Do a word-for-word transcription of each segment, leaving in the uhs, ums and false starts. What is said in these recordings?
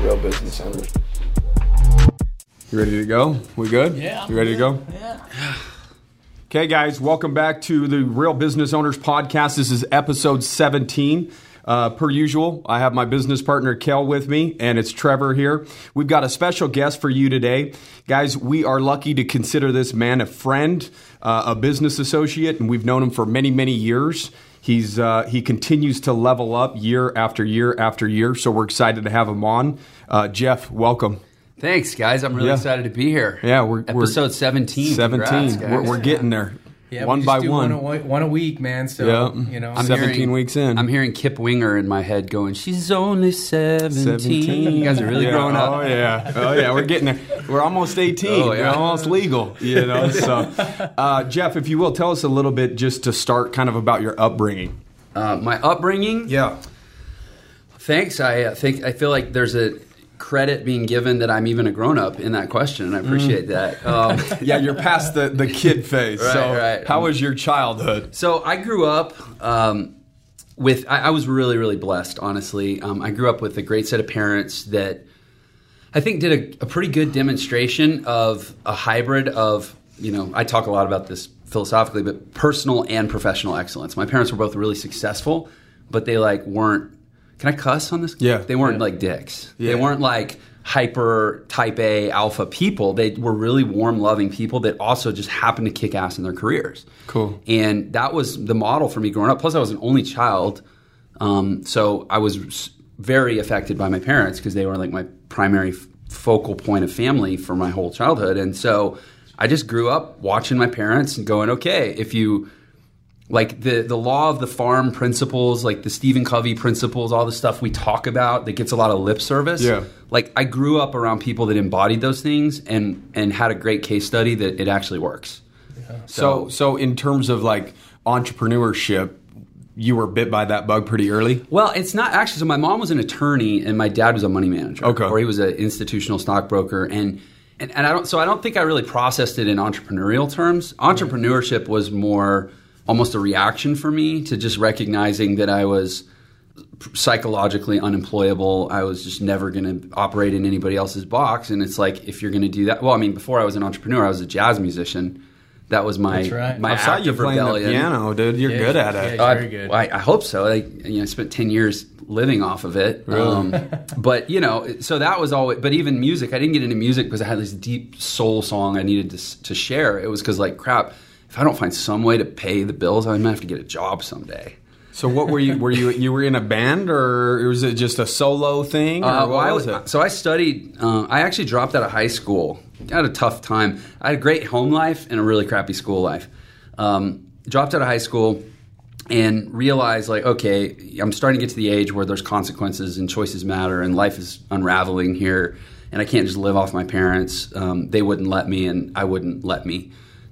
Real Business Owners. You ready to go? We good? Yeah. You ready to go? Yeah. Okay, guys, welcome back to the Real Business Owners Podcast. This is episode seventeen. Uh, per usual, I have my business partner, Kel, with me, and it's Trevor here. We've got a special guest for you today. Guys, we are lucky to consider this man a friend, uh, a business associate, and we've known him for many, many years. He's uh, he continues to level up year after year after year, so we're excited to have him on. Uh, Jeff, welcome. Thanks, guys. I'm really Yeah. excited to be here. Yeah, we're episode we're, seventeen. seventeen. Congrats, guys. We're, we're getting there. Yeah, one we just by do one. One a, one a week, man. So, Yeah. you know. I'm seventeen hearing- weeks in. I'm hearing Kip Winger in my head going, she's only seventeen. You guys are really yeah. growing up. Oh yeah, oh yeah, we're getting there. We're almost eighteen. Oh, yeah. We're almost legal. You know. So, uh, Jeff, if you will, tell us a little bit just to start, kind of about your upbringing. Uh, my upbringing, Yeah. thanks. I uh, think I feel like there's a credit being given that I'm even a grown-up in that question, and I appreciate that. Um, Yeah, you're past the, the kid phase. Right, so, right. how was your childhood? So I grew up um, with, I, I was really, really blessed, honestly. Um, I grew up with a great set of parents that I think did a, a pretty good demonstration of a hybrid of, you know, I talk a lot about this philosophically, but personal and professional excellence. My parents were both really successful, but they like weren't, can I cuss on this? Yeah. They weren't Yeah. like dicks. Yeah. They weren't like hyper type A alpha people. They were really warm, loving people that also just happened to kick ass in their careers. Cool. And that was the model for me growing up. Plus, I was an only child. Um, so I was s- very affected by my parents because they were like my primary f- focal point of family for my whole childhood. And so I just grew up watching my parents and going, okay, if you like the the law of the farm principles, like the Stephen Covey principles, all the stuff we talk about that gets a lot of lip service. Yeah. Like I grew up around people that embodied those things and and had a great case study that it actually works. So, so in terms of like entrepreneurship, you were bit by that bug pretty early? Well, it's not actually. So my mom was an attorney and my dad was a money manager. Okay. Or he was an institutional stockbroker. And, and, and I don't, so I don't think I really processed it in entrepreneurial terms. Entrepreneurship was more almost a reaction for me to just recognizing that I was psychologically unemployable. I was just never going to operate in anybody else's box. And it's like, if you're going to do that, well, I mean, before I was an entrepreneur, I was a jazz musician. That was my, That's right. my I saw act you of playing rebellion. the piano, dude. You're Yeah, good at yeah, it. yeah. Uh, Very good. I, I hope so. I, you know, I spent ten years living off of it. Um, but, you know, so that was always, but even music, I didn't get into music because I had this deep soul song I needed to, to share. It was because, like, crap, if I don't find some way to pay the bills, I'm going to have to get a job someday. So, what were you? Were you you were in a band, or was it just a solo thing? Or Uh, what well, I was was, it? so I studied, uh, I actually dropped out of high school. I had a tough time. I had a great home life and a really crappy school life. Um, dropped out of high school and realized, like, okay, I'm starting to get to the age where there's consequences and choices matter and life is unraveling here and I can't just live off my parents. Um, they wouldn't let me and I wouldn't let me.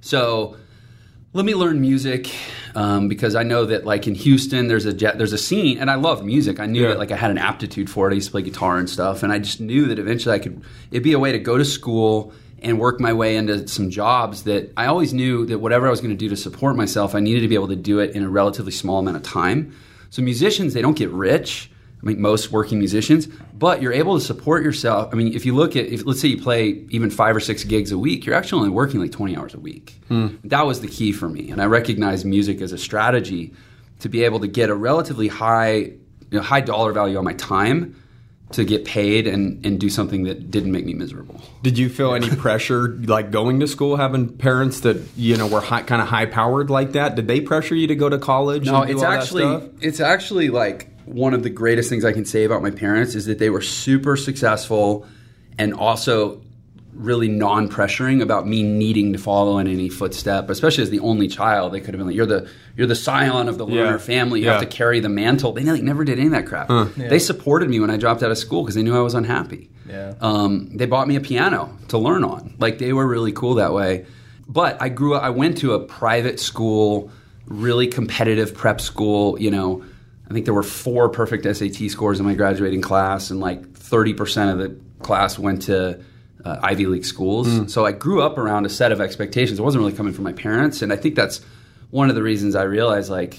So let me learn music um, because I know that, like, in Houston, there's a jet, there's a scene, and I love music. I knew Yeah. that, like, I had an aptitude for it. I used to play guitar and stuff, and I just knew that eventually I could. It'd be a way to go to school and work my way into some jobs that I always knew that whatever I was going to do to support myself, I needed to be able to do it in a relatively small amount of time. So musicians, they don't get rich. I mean, most working musicians, but you're able to support yourself. I mean, if you look at, if let's say you play even five or six gigs a week, you're actually only working like twenty hours a week. Hmm. That was the key for me. And I recognized music as a strategy to be able to get a relatively high, you know, high dollar value on my time to get paid and, and do something that didn't make me miserable. Did you feel any pressure, like going to school, having parents that you know were high, kind of high powered like that? Did they pressure you to go to college? No, and do it's all that actually stuff? it's actually like one of the greatest things I can say about my parents is that they were super successful and also really non-pressuring about me needing to follow in any footstep, especially as the only child. They could have been like, you're the you're the scion of the learner Yeah. family. You Yeah. have to carry the mantle. They like, never did any of that crap. Huh. Yeah. They supported me when I dropped out of school because they knew I was unhappy. Yeah. Um, they bought me a piano to learn on. Like, they were really cool that way. But I grew up, I went to a private school, really competitive prep school. You know, I think there were four perfect S A T scores in my graduating class, and like thirty percent of the class went to uh, Ivy League schools. Mm. So I grew up around a set of expectations. It wasn't really coming from my parents. And I think that's one of the reasons I realized, like,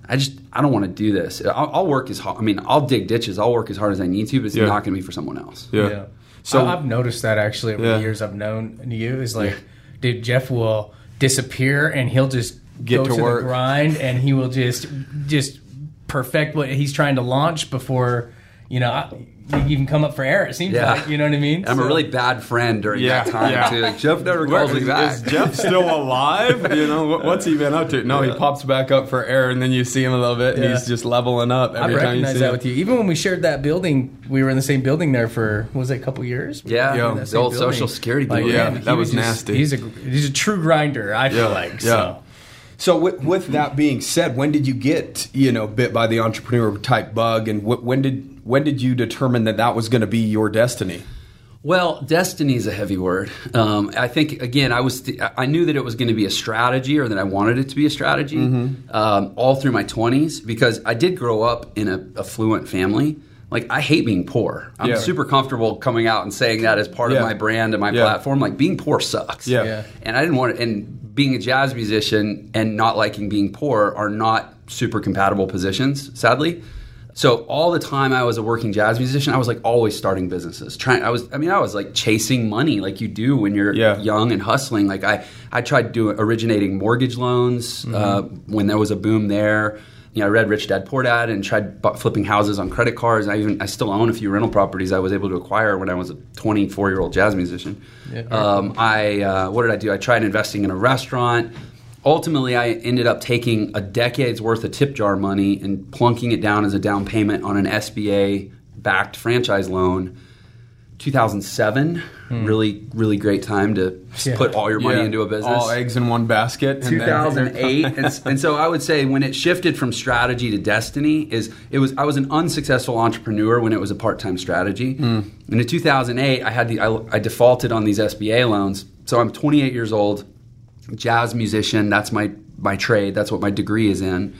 I just, I don't want to do this. I'll, I'll work as hard. I mean, I'll dig ditches. I'll work as hard as I need to, but it's Yeah. not going to be for someone else. Yeah. Yeah. So- So I've noticed that actually over Yeah. the years I've known you is like, dude, Jeff will disappear and he'll just Get go to to, work. the grind and he will just just perfect what he's trying to launch before, you know, I, you even come up for air. It seems Yeah. like, you know what I mean? I'm a So- really bad friend during Yeah, that time, yeah. too. Like, Jeff never Where- calls me is, back. is Jeff still alive? You know, what, what's he been up to? No, he pops back up for air, and then you see him a little bit, and Yeah. he's just leveling up I every time you recognize see that him. with you. Even when we shared that building, we were in the same building there for, what was it, a couple years? We Yeah, were in Yeah. that the same old building. Social Security Like, building. Yeah, man, that he was just- nasty. He's a he's a true grinder, I feel Yeah, like. yeah. So. So with, with that being said, when did you get, you know, bit by the entrepreneur type bug, and wh- when did when did you determine that that was going to be your destiny? Well, destiny is a heavy word. Um, I think again, I was I knew that it was going to be a strategy, or that I wanted it to be a strategy, Mm-hmm. um, all through my twenties, because I did grow up in a affluent family. Like, I hate being poor. I'm Yeah. super comfortable coming out and saying that as part Yeah. of my brand and my Yeah. platform. Like, being poor sucks. Yeah. Yeah. And I didn't want to. And being a jazz musician and not liking being poor are not super compatible positions, sadly. So all the time I was a working jazz musician, I was like always starting businesses. Trying, I was, I mean, I was like chasing money, like you do when you're Yeah. young and hustling. Like I, I tried doing originating mortgage loans uh, when there was a boom there. You know, I read Rich Dad Poor Dad and tried bu- flipping houses on credit cards. I even, I still own a few rental properties I was able to acquire when I was a twenty-four year old jazz musician. Yeah. Um, I, uh, what did I do? I tried investing in a restaurant. Ultimately, I ended up taking a decade's worth of tip jar money and plunking it down as a down payment on an S B A-backed franchise loan. two thousand seven, really, really great time to Yeah. put all your money Yeah. into a business. All eggs in one basket. and then- two thousand eight, and, and so I would say when it shifted from strategy to destiny is it was I was an unsuccessful entrepreneur when it was a part-time strategy. And in two thousand eight, I had the I, I defaulted on these S B A loans. So I'm twenty-eight years old, jazz musician. That's my my trade. That's what my degree is in.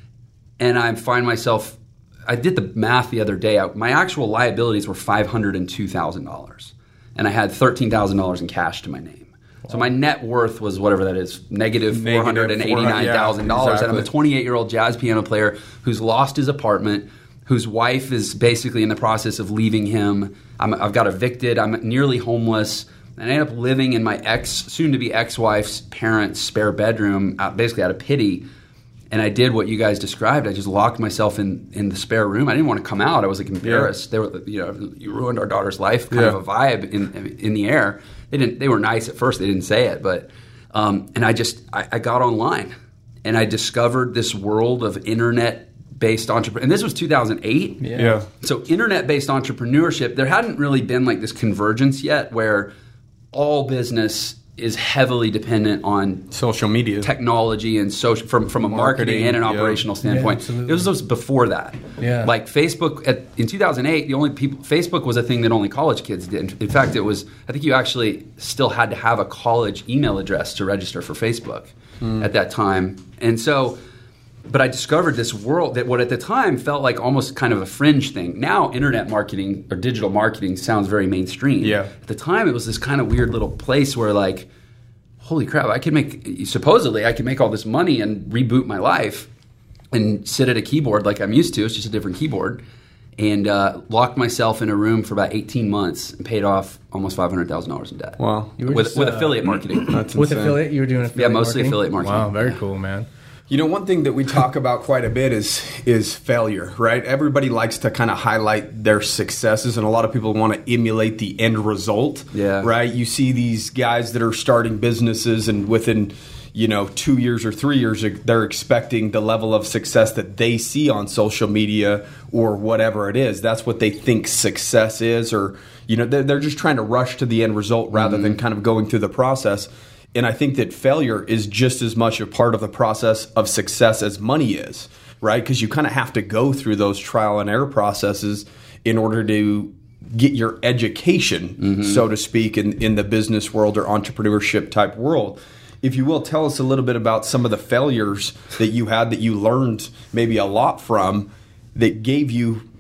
And I find myself. I did the math the other day. I, my actual liabilities were five hundred and two thousand dollars, and I had thirteen thousand dollars in cash to my name. So my net worth was whatever that is, negative four hundred and eighty-nine thousand dollars. Yeah, And I'm a exactly. twenty-eight-year-old jazz piano player who's lost his apartment, whose wife is basically in the process of leaving him. I'm, I've got evicted. I'm nearly homeless. And I ended up living in my ex, soon-to-be ex-wife's parents' spare bedroom, out, basically out of pity. And I did what you guys described. I just locked myself in, in the spare room. I didn't want to come out. I was like embarrassed. They were, you know, you ruined our daughter's life. Kind Yeah. of a vibe in in the air. They didn't. They were nice at first. They didn't say it, but um, and I just I, I got online and I discovered this world of internet-based entrepreneur. And this was two thousand eight. Yeah. Yeah. So internet-based entrepreneurship, there hadn't really been like this convergence yet, where all business is heavily dependent on Social media. technology and social from from a marketing, Marketing, and an yeah. operational standpoint. Yeah, absolutely. it was, it was before that. Yeah. Like Facebook at, in two thousand eight, the only people Facebook was a thing that only college kids did. In fact, it was I think you actually still had to have a college email address to register for Facebook at that time. And so but I discovered this world that what at the time felt like almost kind of a fringe thing. Now internet marketing or digital marketing sounds very mainstream. Yeah. At the time it was this kind of weird little place where like, holy crap, I could make, supposedly I could make all this money and reboot my life and sit at a keyboard like I'm used to. It's just a different keyboard. And uh, locked myself in a room for about eighteen months and paid off almost five hundred thousand dollars in debt. Wow. You were With, just, with uh, affiliate marketing. That's With insane. affiliate, you were doing affiliate mostly marketing? affiliate marketing. Wow, very Yeah. cool, man. You know, one thing that we talk about quite a bit is is failure, right? Everybody likes to kind of highlight their successes, and a lot of people want to emulate the end result, Yeah. right? You see these guys that are starting businesses, and within, you know, two years or three years, they're expecting the level of success that they see on social media or whatever it is. That's what they think success is, or, you know, they're, they're just trying to rush to the end result rather than kind of going through the process. And I think that failure is just as much a part of the process of success as money is, right? Because you kind of have to go through those trial and error processes in order to get your education, Mm-hmm. so to speak, in, in the business world or entrepreneurship type world. If you will, tell us a little bit about some of the failures that you had that you learned maybe a lot from that gave you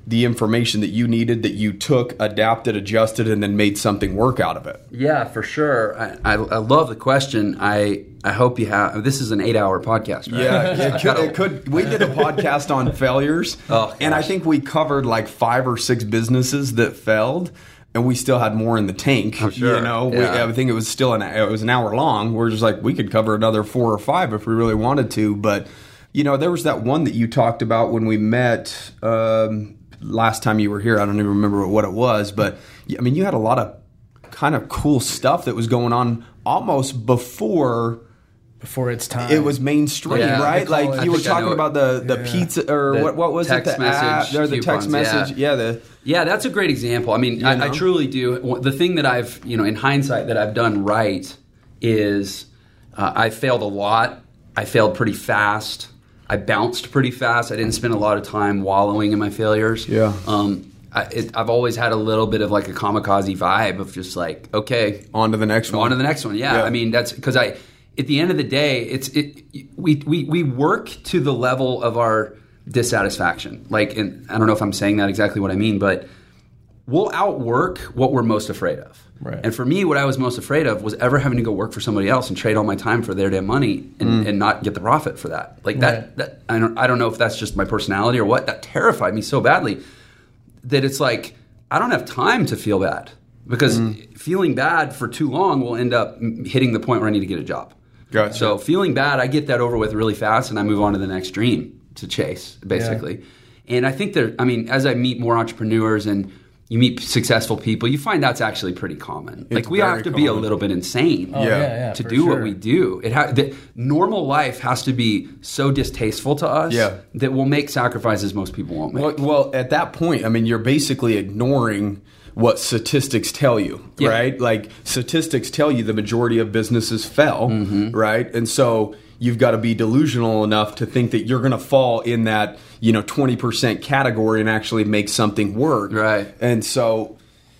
the information that you needed, that you took, adapted, adjusted, and then made something work out of it? Yeah, for sure. I, I, I love the question. I I hope you have. This is an eight-hour podcast, right? Yeah, it could, it could. We did a podcast on failures, oh, and I think we covered like five or six businesses that failed. And we still had more in the tank. I'm sure. You know, yeah. we, I think it was still an it was an hour long. We're just like, we could cover another four or five if we really wanted to. But you know, there was that one that you talked about when we met um, last time you were here. I don't even remember what it was, but I mean, you had a lot of kind of cool stuff that was going on almost before. Before its time. It was mainstream, yeah, right? Like I you were talking it. about the, the yeah. pizza or the what what was text it? The message app, or the coupons, text message. Yeah, yeah. the Yeah, that's a great example. I mean, I, I truly do. The thing that I've, you know, in hindsight that I've done right is uh, I failed a lot. I failed pretty fast. I bounced pretty fast. I didn't spend a lot of time wallowing in my failures. Yeah. Um, I, it, I've always had a little bit of like a kamikaze vibe of just like, okay, on to the next one. On to the next one. Yeah. Yeah. I mean, that's because I, at the end of the day, it's it. We we we work to the level of our dissatisfaction. Like, and I don't know if I'm saying that exactly what I mean, but we'll outwork what we're most afraid of. Right. And for me, what I was most afraid of was ever having to go work for somebody else and trade all my time for their damn money and, mm. and not get the profit for that. Like that, right. that I don't I don't know if that's just my personality or what. That terrified me so badly that it's like I don't have time to feel bad because mm. feeling bad for too long will end up hitting the point where I need to get a job. Gotcha. So feeling bad, I get that over with really fast and I move on to the next dream to chase, basically. Yeah. And I think that, I mean, as I meet more entrepreneurs and you meet successful people, you find that's actually pretty common. It's like we very have to common. be a little bit insane Oh, Yeah. yeah, yeah, to for do sure. what we do. It ha- the normal life has to be so distasteful to us Yeah. that we'll make sacrifices most people won't make. Well, well, at that point, I mean, you're basically ignoring what statistics tell you, Yeah. right? Like statistics tell you the majority of businesses fell, Mm-hmm. right? And so you've got to be delusional enough to think that you're going to fall in that, you know, twenty percent category and actually make something work. Right. And so,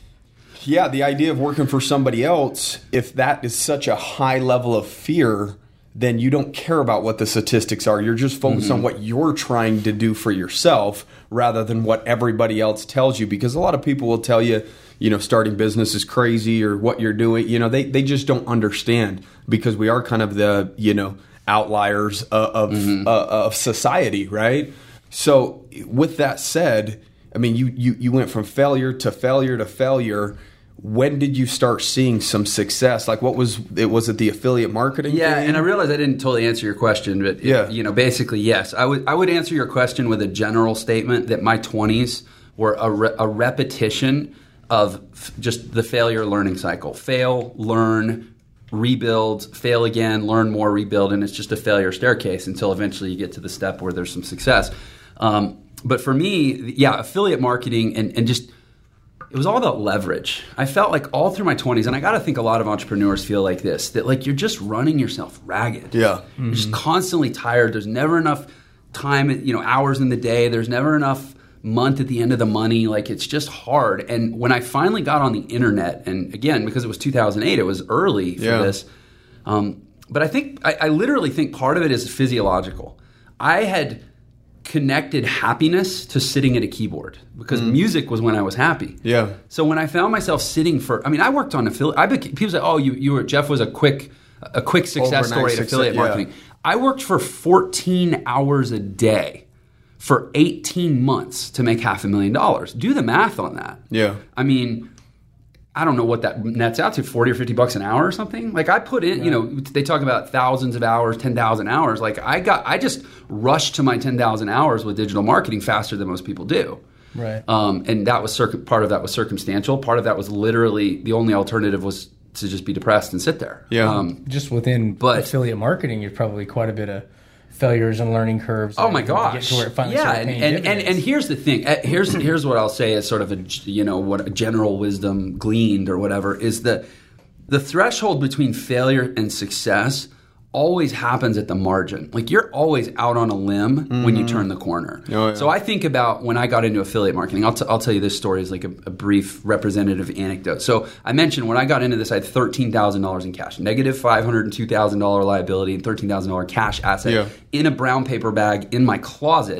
yeah, the idea of working for somebody else, if that is such a high level of fear, then you don't care about what the statistics are. You're just focused Mm-hmm. on what you're trying to do for yourself rather than what everybody else tells you. Because a lot of people will tell you, you know, starting business is crazy or what you're doing. You know, they, they just don't understand because we are kind of the, you know, outliers of, of, Mm-hmm. uh, of society, right? So with that said, I mean, you, you, you went from failure to failure to failure. When did you start seeing some success? Like, what was it? Was it the affiliate marketing? Yeah, thing? and I realize I didn't totally answer your question, but Yeah. you know, basically, yes, I would I would answer your question with a general statement that my twenties were a, re- a repetition of f- just the failure learning cycle: fail, learn, rebuild, fail again, learn more, rebuild, and it's just a failure staircase until eventually you get to the step where there's some success. Um, but for me, yeah, affiliate marketing and and just it was all about leverage. I felt like all through my twenties, and I got to think a lot of entrepreneurs feel like this, that like you're just running yourself ragged. Yeah. You're just constantly tired. There's never enough time, you know, hours in the day. There's never enough month at the end of the money. Like it's just hard. And when I finally got on the internet, and again, because it was two thousand eight, it was early for Yeah. this. Um, but I think, I, I literally think part of it is physiological. I had connected happiness to sitting at a keyboard because music was when I was happy. Yeah. So when I found myself sitting for, I mean, I worked on affiliate. I became, people say, "Oh, you, you were Jeff was a quick, a quick success Overnight story at success, affiliate yeah. marketing." I worked for fourteen hours a day for eighteen months to make half a million dollars. Do the math on that. Yeah. I mean, I don't know what that nets out to, forty or fifty bucks an hour or something. Like I put in, you know, they talk about thousands of hours, ten thousand hours. Like I got, I just rushed to my ten thousand hours with digital marketing faster than most people do. Right. Um, and that was circ- part of that was circumstantial. Part of that was literally the only alternative was to just be depressed and sit there. Yeah. Um, Just within But- affiliate marketing, there's probably quite a bit of failures and learning curves. Oh my to gosh! Get to where it finally yeah, started and, paying and, and dividends. and here's the thing. Uh, Here's here's what I'll say as sort of a you know what a general wisdom gleaned or whatever is that the threshold between failure and success always happens at the margin. Like you're always out on a limb mm-hmm. when you turn the corner. Oh, yeah. So I think about when I got into affiliate marketing. I'll, t- I'll tell you this story as like a, a brief representative anecdote. So I mentioned when I got into this, I had thirteen thousand dollars in cash, negative five hundred two thousand dollars liability and thirteen thousand dollars cash asset Yeah. in a brown paper bag in my closet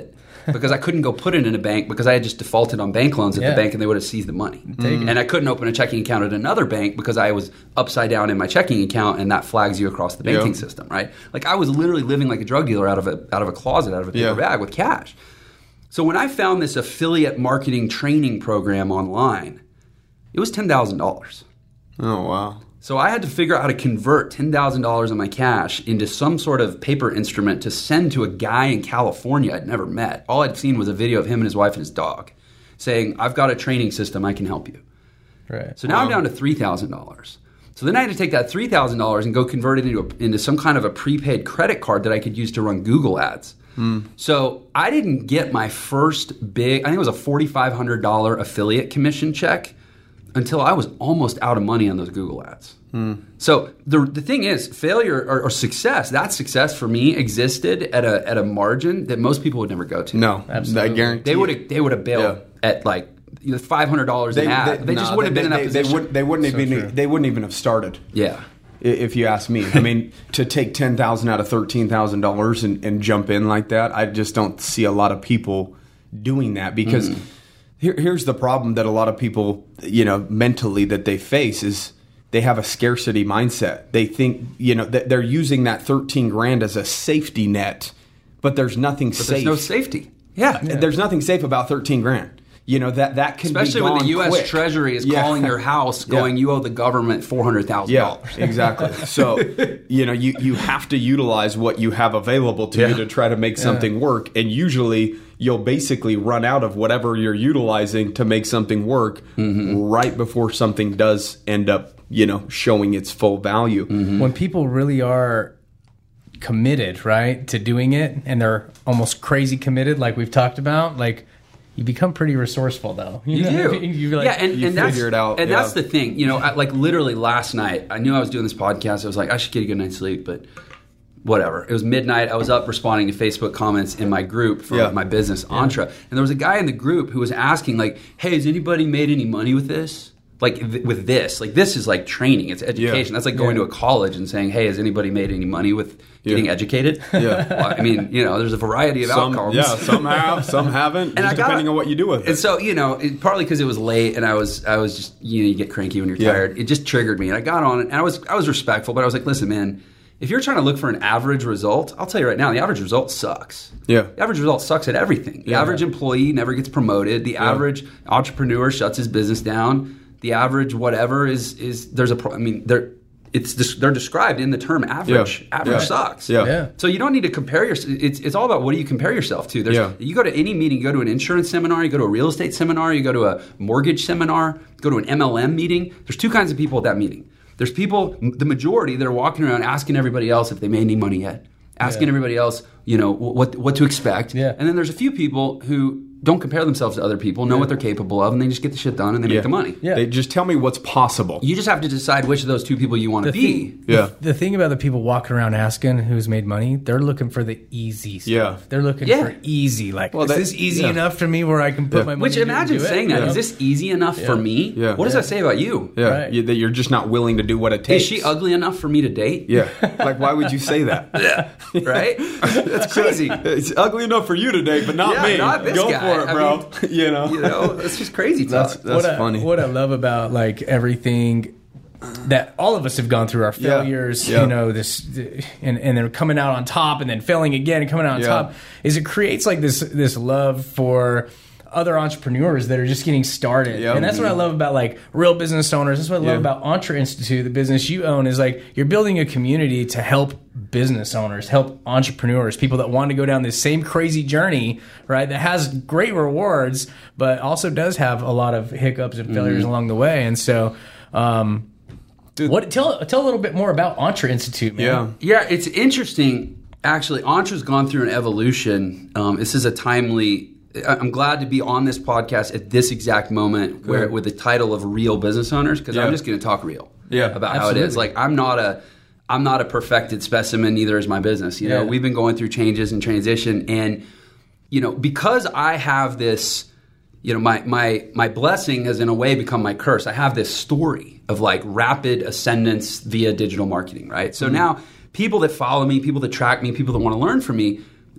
because I couldn't go put it in a bank because I had just defaulted on bank loans at Yeah. the bank and they would have seized the money. Take it. And I couldn't open a checking account at another bank because I was upside down in my checking account, and that flags you across the banking Yeah. system, right? Like I was literally living like a drug dealer out of a out of a closet, out of a paper Yeah. bag with cash. So when I found this affiliate marketing training program online, it was ten thousand dollars. Oh, wow. So I had to figure out how to convert ten thousand dollars of my cash into some sort of paper instrument to send to a guy in California I'd never met. All I'd seen was a video of him and his wife and his dog saying, I've got a training system, I can help you. Right. So now I'm down to three thousand dollars. So then I had to take that three thousand dollars and go convert it into, a, into some kind of a prepaid credit card that I could use to run Google ads. Mm. So I didn't get my first big, I think it was a four thousand five hundred dollars affiliate commission check until I was almost out of money on those Google ads. Hmm. So the the thing is, failure or, or success, that success for me existed at a at a margin that most people would never go to. No, Absolutely. I guarantee They would have they would have bailed Yeah. at like you know, five hundred dollars an ad. They, just no, wouldn't they, have been in they, that they, position. They, would, they wouldn't So have been. true. They wouldn't even have started. Yeah. i- If you ask me, I mean, to take ten thousand out of thirteen thousand dollars and and jump in like that, I just don't see a lot of people doing that because Mm. here, here's the problem that a lot of people, you know, mentally that they face is they have a scarcity mindset. They think, you know, that they're using that thirteen grand as a safety net, but there's nothing But safe. there's no safety. Yeah. There's nothing safe about thirteen grand. You know, that that can Especially be when the gone U S quick. Treasury is Yeah. calling your house going, Yeah. you owe the government four hundred thousand dollars. Yeah, exactly. So, you know, you, you have to utilize what you have available to Yeah. you to try to make something work. And usually you'll basically run out of whatever you're utilizing to make something work Mm-hmm. right before something does end up, you know, showing its full value. Mm-hmm. When people really are committed, right, to doing it, and they're almost crazy committed, like we've talked about, like you become pretty resourceful, though. You know? do. You're like, yeah, and, you and that's, figure it out, And yeah. that's the thing. You know, I, like literally last night, I knew I was doing this podcast. I was like, I should get a good night's sleep, but whatever. It was midnight. I was up responding to Facebook comments in my group for Yeah. my business, Entra. And there was a guy in the group who was asking, like, hey, has anybody made any money with this? Like, th- with this. Like, this is like training. It's education. Yeah. That's like going Yeah. to a college and saying, hey, has anybody made any money with getting Yeah. educated? Yeah. Well, I mean, you know, there's a variety of Some, outcomes. yeah, some have, some haven't, And just I got- depending on what you do with And it. so, you know, it, partly because it was late and I was, I was just, you know, you get cranky when you're Yeah. tired. It just triggered me, and I got on it, and I was, I was respectful, but I was like, listen, man, if you're trying to look for an average result, I'll tell you right now, the average result sucks. Yeah. The average result sucks at everything. The Yeah. average employee never gets promoted. The average entrepreneur shuts his business down. The average whatever is is there's a pro- I mean they're it's des- they're described in the term average. Yeah. Average Yeah. sucks. Yeah. Yeah. So you don't need to compare your. It's it's all about what do you compare yourself to. There's, Yeah. You go to any meeting, you go to an insurance seminar, you go to a real estate seminar, you go to a mortgage seminar, go to an M L M meeting. There's two kinds of people at that meeting. There's people, the majority, that are walking around asking everybody else if they made any money yet, asking Yeah. everybody else, you know, what what to expect. Yeah. And then there's a few people who don't compare themselves to other people, know what they're capable of, and they just get the shit done and they Yeah. make the money. Yeah. They just tell me what's possible. You just have to decide which of those two people you want to The be. thing, Yeah. the thing about the people walking around asking who's made money, they're looking for the easy stuff. Yeah. They're looking Yeah. for easy. Like, Well, is that- this easy yeah. enough for me where I can put Yeah. my money Which into it and imagine do it, saying you that. know? Is this easy enough for me? Yeah. What does Yeah. that say about you? Yeah, Right. you, that you're just not willing to do what it Is takes. she ugly enough for me to date? Yeah, like why would you say that? Right? That's crazy. It's ugly enough for you today, but not Yeah, me. not this Go guy. for it, I bro. you know, You know, it's just crazy that's talk. that's what funny. I, what I love about like everything that all of us have gone through, our Yeah. failures, Yeah. you know, this, and and they're coming out on top, and then failing again and coming out on Yeah. top, is it creates like this this love for other entrepreneurs that are just getting started. Yep. And that's what I love about like real business owners. That's what I love Yeah. about Entre Institute, the business you own, is like you're building a community to help business owners, help entrepreneurs, people that want to go down this same crazy journey, right? That has great rewards, but also does have a lot of hiccups and failures Mm-hmm. along the way. And so, um, what tell tell a little bit more about Entre Institute, man. Yeah. Yeah, it's interesting. Actually, Entre's gone through an evolution. Um, this is a timely. I- I'm glad to be on this podcast at this exact moment, where with the title of Real Business Owners, because Yeah. I'm just going to talk real. Yeah, about how it is. absolutely. Like I'm not a. I'm not a perfected specimen. Neither is my business. You know, Yeah. we've been going through changes and transition, and you know, because I have this. You know, my my my blessing has in a way become my curse. I have this story of like rapid ascendance via digital marketing, right? So now people that follow me, people that track me, people that want to learn from me,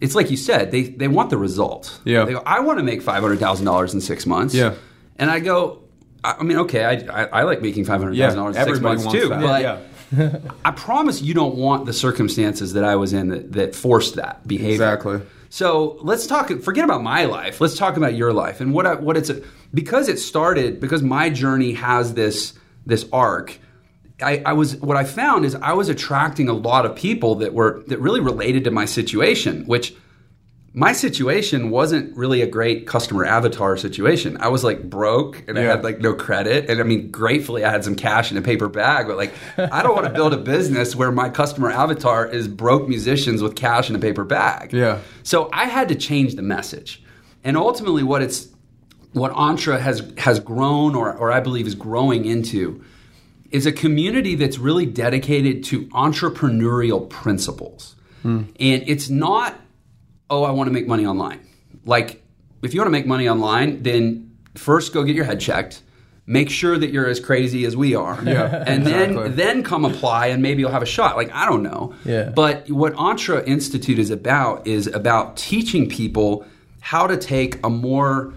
it's like you said, they they want the result. Yeah. They go, I want to make five hundred thousand dollars in six months. Yeah. And I go, I, I mean, okay, I, I I like making five hundred thousand dollars yeah, in six everybody months wants too, that. but. Yeah. I promise you don't want the circumstances that I was in that, that forced that behavior. Exactly. So let's talk. Forget about my life. Let's talk about your life and what I, what it's because it started because my journey has this this arc. I, I was what I found is I was attracting a lot of people that were that really related to my situation, which. My situation wasn't really a great customer avatar situation. I was like broke and yeah. I had like no credit. And I mean, gratefully I had some cash in a paper bag, but like, I don't want to build a business where my customer avatar is broke musicians with cash in a paper bag. Yeah. So I had to change the message. And ultimately what it's, what Entre has, has grown or, or I believe is growing into is a community that's really dedicated to entrepreneurial principles. Hmm. And it's not, oh, I want to make money online. Like, if you want to make money online, then first go get your head checked. Make sure that you're as crazy as we are. Yeah, and exactly. then then come apply and maybe you'll have a shot. Like, I don't know. Yeah. But what Entre Institute is about is about teaching people how to take a more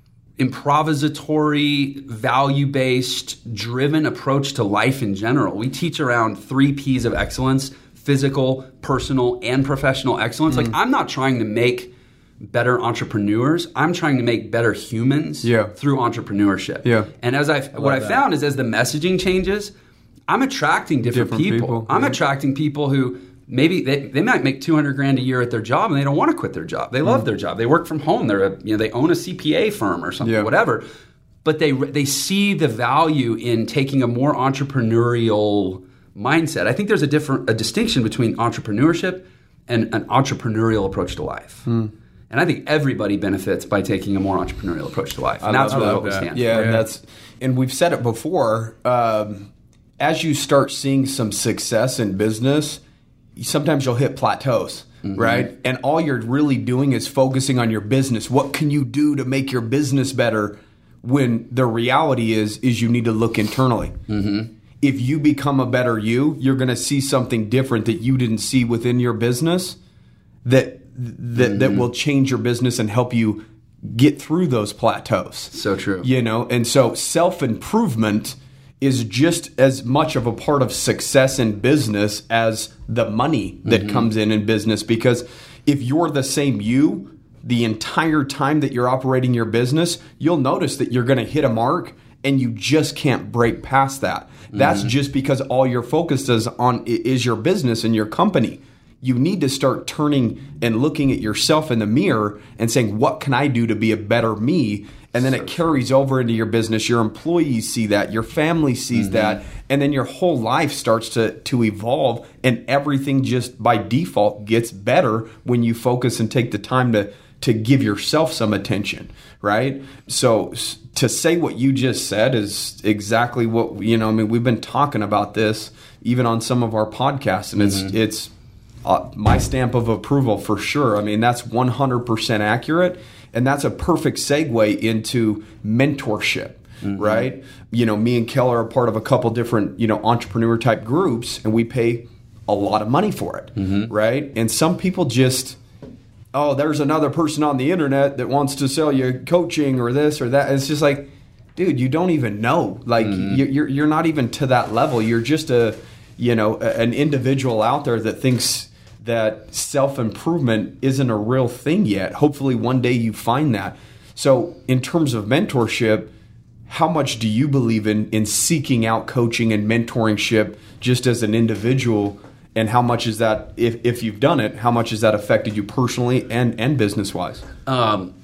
improvisatory, value-based, driven approach to life in general. We teach around three P's of excellence: physical, personal, and professional excellence. Mm. Like, I'm not trying to make better entrepreneurs. I'm trying to make better humans yeah. through entrepreneurship. Yeah. And as I, I what I that. found is as the messaging changes, I'm attracting different, different people. people. I'm yeah. attracting people who maybe they, they might make two hundred grand a year at their job and they don't want to quit their job. They love mm. their job. They work from home. They're a, you know, they own a C P A firm or something, yeah. whatever. But they they see the value in taking a more entrepreneurial mindset. I think there's a different a distinction between entrepreneurship and an entrepreneurial approach to life. Hmm. And I think everybody benefits by taking a more entrepreneurial approach to life. And I that's love, really I what we that. stand yeah, for. And that's and we've said it before. Um, as you start seeing some success in business, sometimes you'll hit plateaus. Mm-hmm. Right? And all you're really doing is focusing on your business. What can you do to make your business better? When the reality is, is you need to look internally. Mm-hmm. If you become a better you, you're going to see something different that you didn't see within your business that that, mm-hmm. that will change your business and help you get through those plateaus. So true. You know, and so self-improvement is just as much of a part of success in business as the money that mm-hmm. comes in in business. Because if you're the same you the entire time that you're operating your business, you'll notice that you're going to hit a mark and you just can't break past that. Mm-hmm. That's just because all your focus is on is your business and your company. You need to start turning and looking at yourself in the mirror and saying, what can I do to be a better me? And then it carries over into your business. Your employees see that. Your family sees mm-hmm. that. And then your whole life starts to, to evolve. And everything just by default gets better when you focus and take the time to to give yourself some attention, right? So to say what you just said is exactly what, you know, I mean, we've been talking about this even on some of our podcasts, and mm-hmm. it's it's uh, my stamp of approval for sure. I mean, that's one hundred percent accurate, and that's a perfect segue into mentorship, mm-hmm. right? You know, me and Keller are part of a couple different, you know, entrepreneur type groups, and we pay a lot of money for it, mm-hmm. right? And some people just... oh, there's another person on the internet that wants to sell you coaching or this or that. It's just like, dude, you don't even know. Like, mm-hmm. you're you're not even to that level. You're just a, you know, an individual out there that thinks that self-improvement isn't a real thing yet. Hopefully one day you find that. So in terms of mentorship, how much do you believe in in seeking out coaching and mentorship just as an individual? And how much is that, if, if you've done it, how much has that affected you personally and, and business-wise? Um,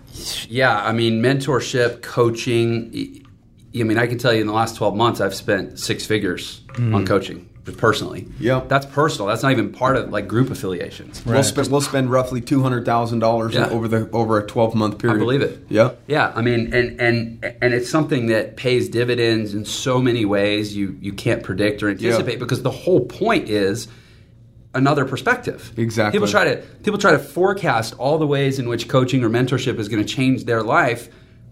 yeah, I mean, mentorship, coaching. I mean, I can tell you in the last twelve months, I've spent six figures mm. on coaching personally. Yeah, that's personal. That's not even part of like group affiliations. Right. We'll spend we'll spend roughly two hundred thousand dollars yeah. over the over a twelve month period. I believe it. Yeah, yeah. I mean, and and and it's something that pays dividends in so many ways you you can't predict or anticipate yeah. because the whole point is another perspective. Exactly. People try to people try to forecast all the ways in which coaching or mentorship is going to change their life.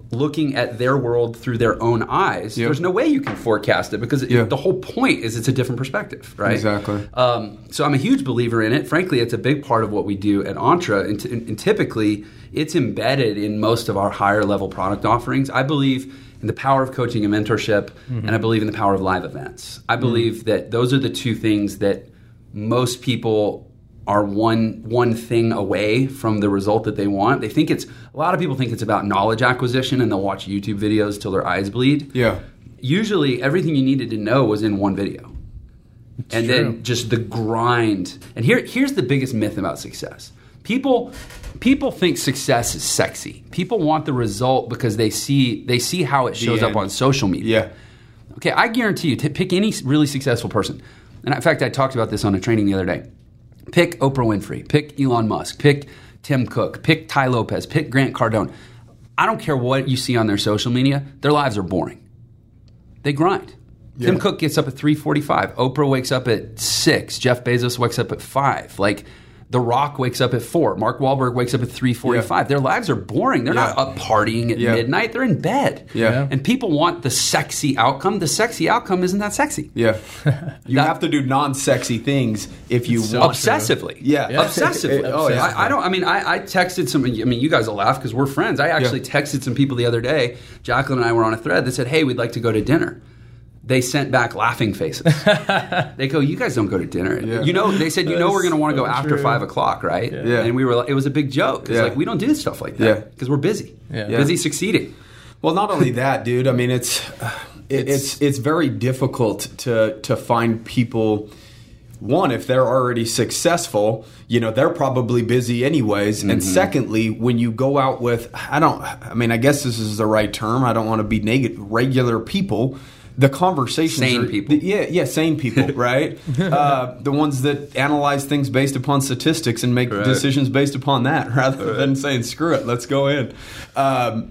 looking at their world through their own eyes, Yep. there's no way you can forecast it because it, Yeah. the whole point is it's a different perspective, right? Exactly. Um, so I'm a huge believer in it. Frankly, it's a big part of what we do at Entra, and, t- and typically it's embedded in most of our higher level product offerings. I believe in the power of coaching and mentorship, mm-hmm. and I believe in the power of live events. I believe mm-hmm. that those are the two things that most people are one one thing away from the result that they want. They think it's a lot of people think it's about knowledge acquisition, and they'll watch YouTube videos till their eyes bleed. Yeah. Usually, everything you needed to know was in one video, it's and true. then just the grind. And here here's the biggest myth about success. People people think success is sexy. People want the result because they see they see how it shows The up end. on social media. Yeah. Okay, I guarantee you, t- pick any really successful person. And in fact, I talked about this on a training the other day. Pick Oprah Winfrey, pick Elon Musk, pick Tim Cook, pick Ty Lopez, pick Grant Cardone. I don't care what you see on their social media. Their lives are boring. They grind. Yeah. Tim Cook gets up at three forty-five. Oprah wakes up at six. Jeff Bezos wakes up at five. Like, The Rock wakes up at four. Mark Wahlberg wakes up at three forty-five. Yeah. Their lives are boring. They're Yeah. not up partying at Yeah. midnight. They're in bed. Yeah. And people want the sexy outcome. The sexy outcome isn't that sexy. Yeah. You That- have to do non-sexy things if you So want. Obsessively. Yeah. Yeah. Obsessively. Oh, yeah. I, I don't, I mean, I, I texted some, I mean, you guys will laugh because we're friends. I actually Yeah. texted some people the other day. Jacqueline and I were on a thread that said, hey, we'd like to go to dinner. They sent back laughing faces. They go, you guys don't go to dinner. Yeah. You know, they said, you know, we're going to want to go so after true. five o'clock, right? Yeah. And we were, like- it was a big joke. It's Yeah. like, we don't do stuff like Yeah. that because we're busy. Yeah. Yeah. Busy succeeding. Well, not only that, dude. I mean, it's it, it's it's very difficult to to find people. One, if they're already successful, you know, they're probably busy anyways. Mm-hmm. And secondly, when you go out with, I don't, I mean, I guess this is the right term. I don't want to be negative. Regular people. The conversations Sane are, people. yeah, yeah, sane people, right? uh, the ones that analyze things based upon statistics and make Right. decisions based upon that, rather Right. than saying "screw it, let's go in." Um,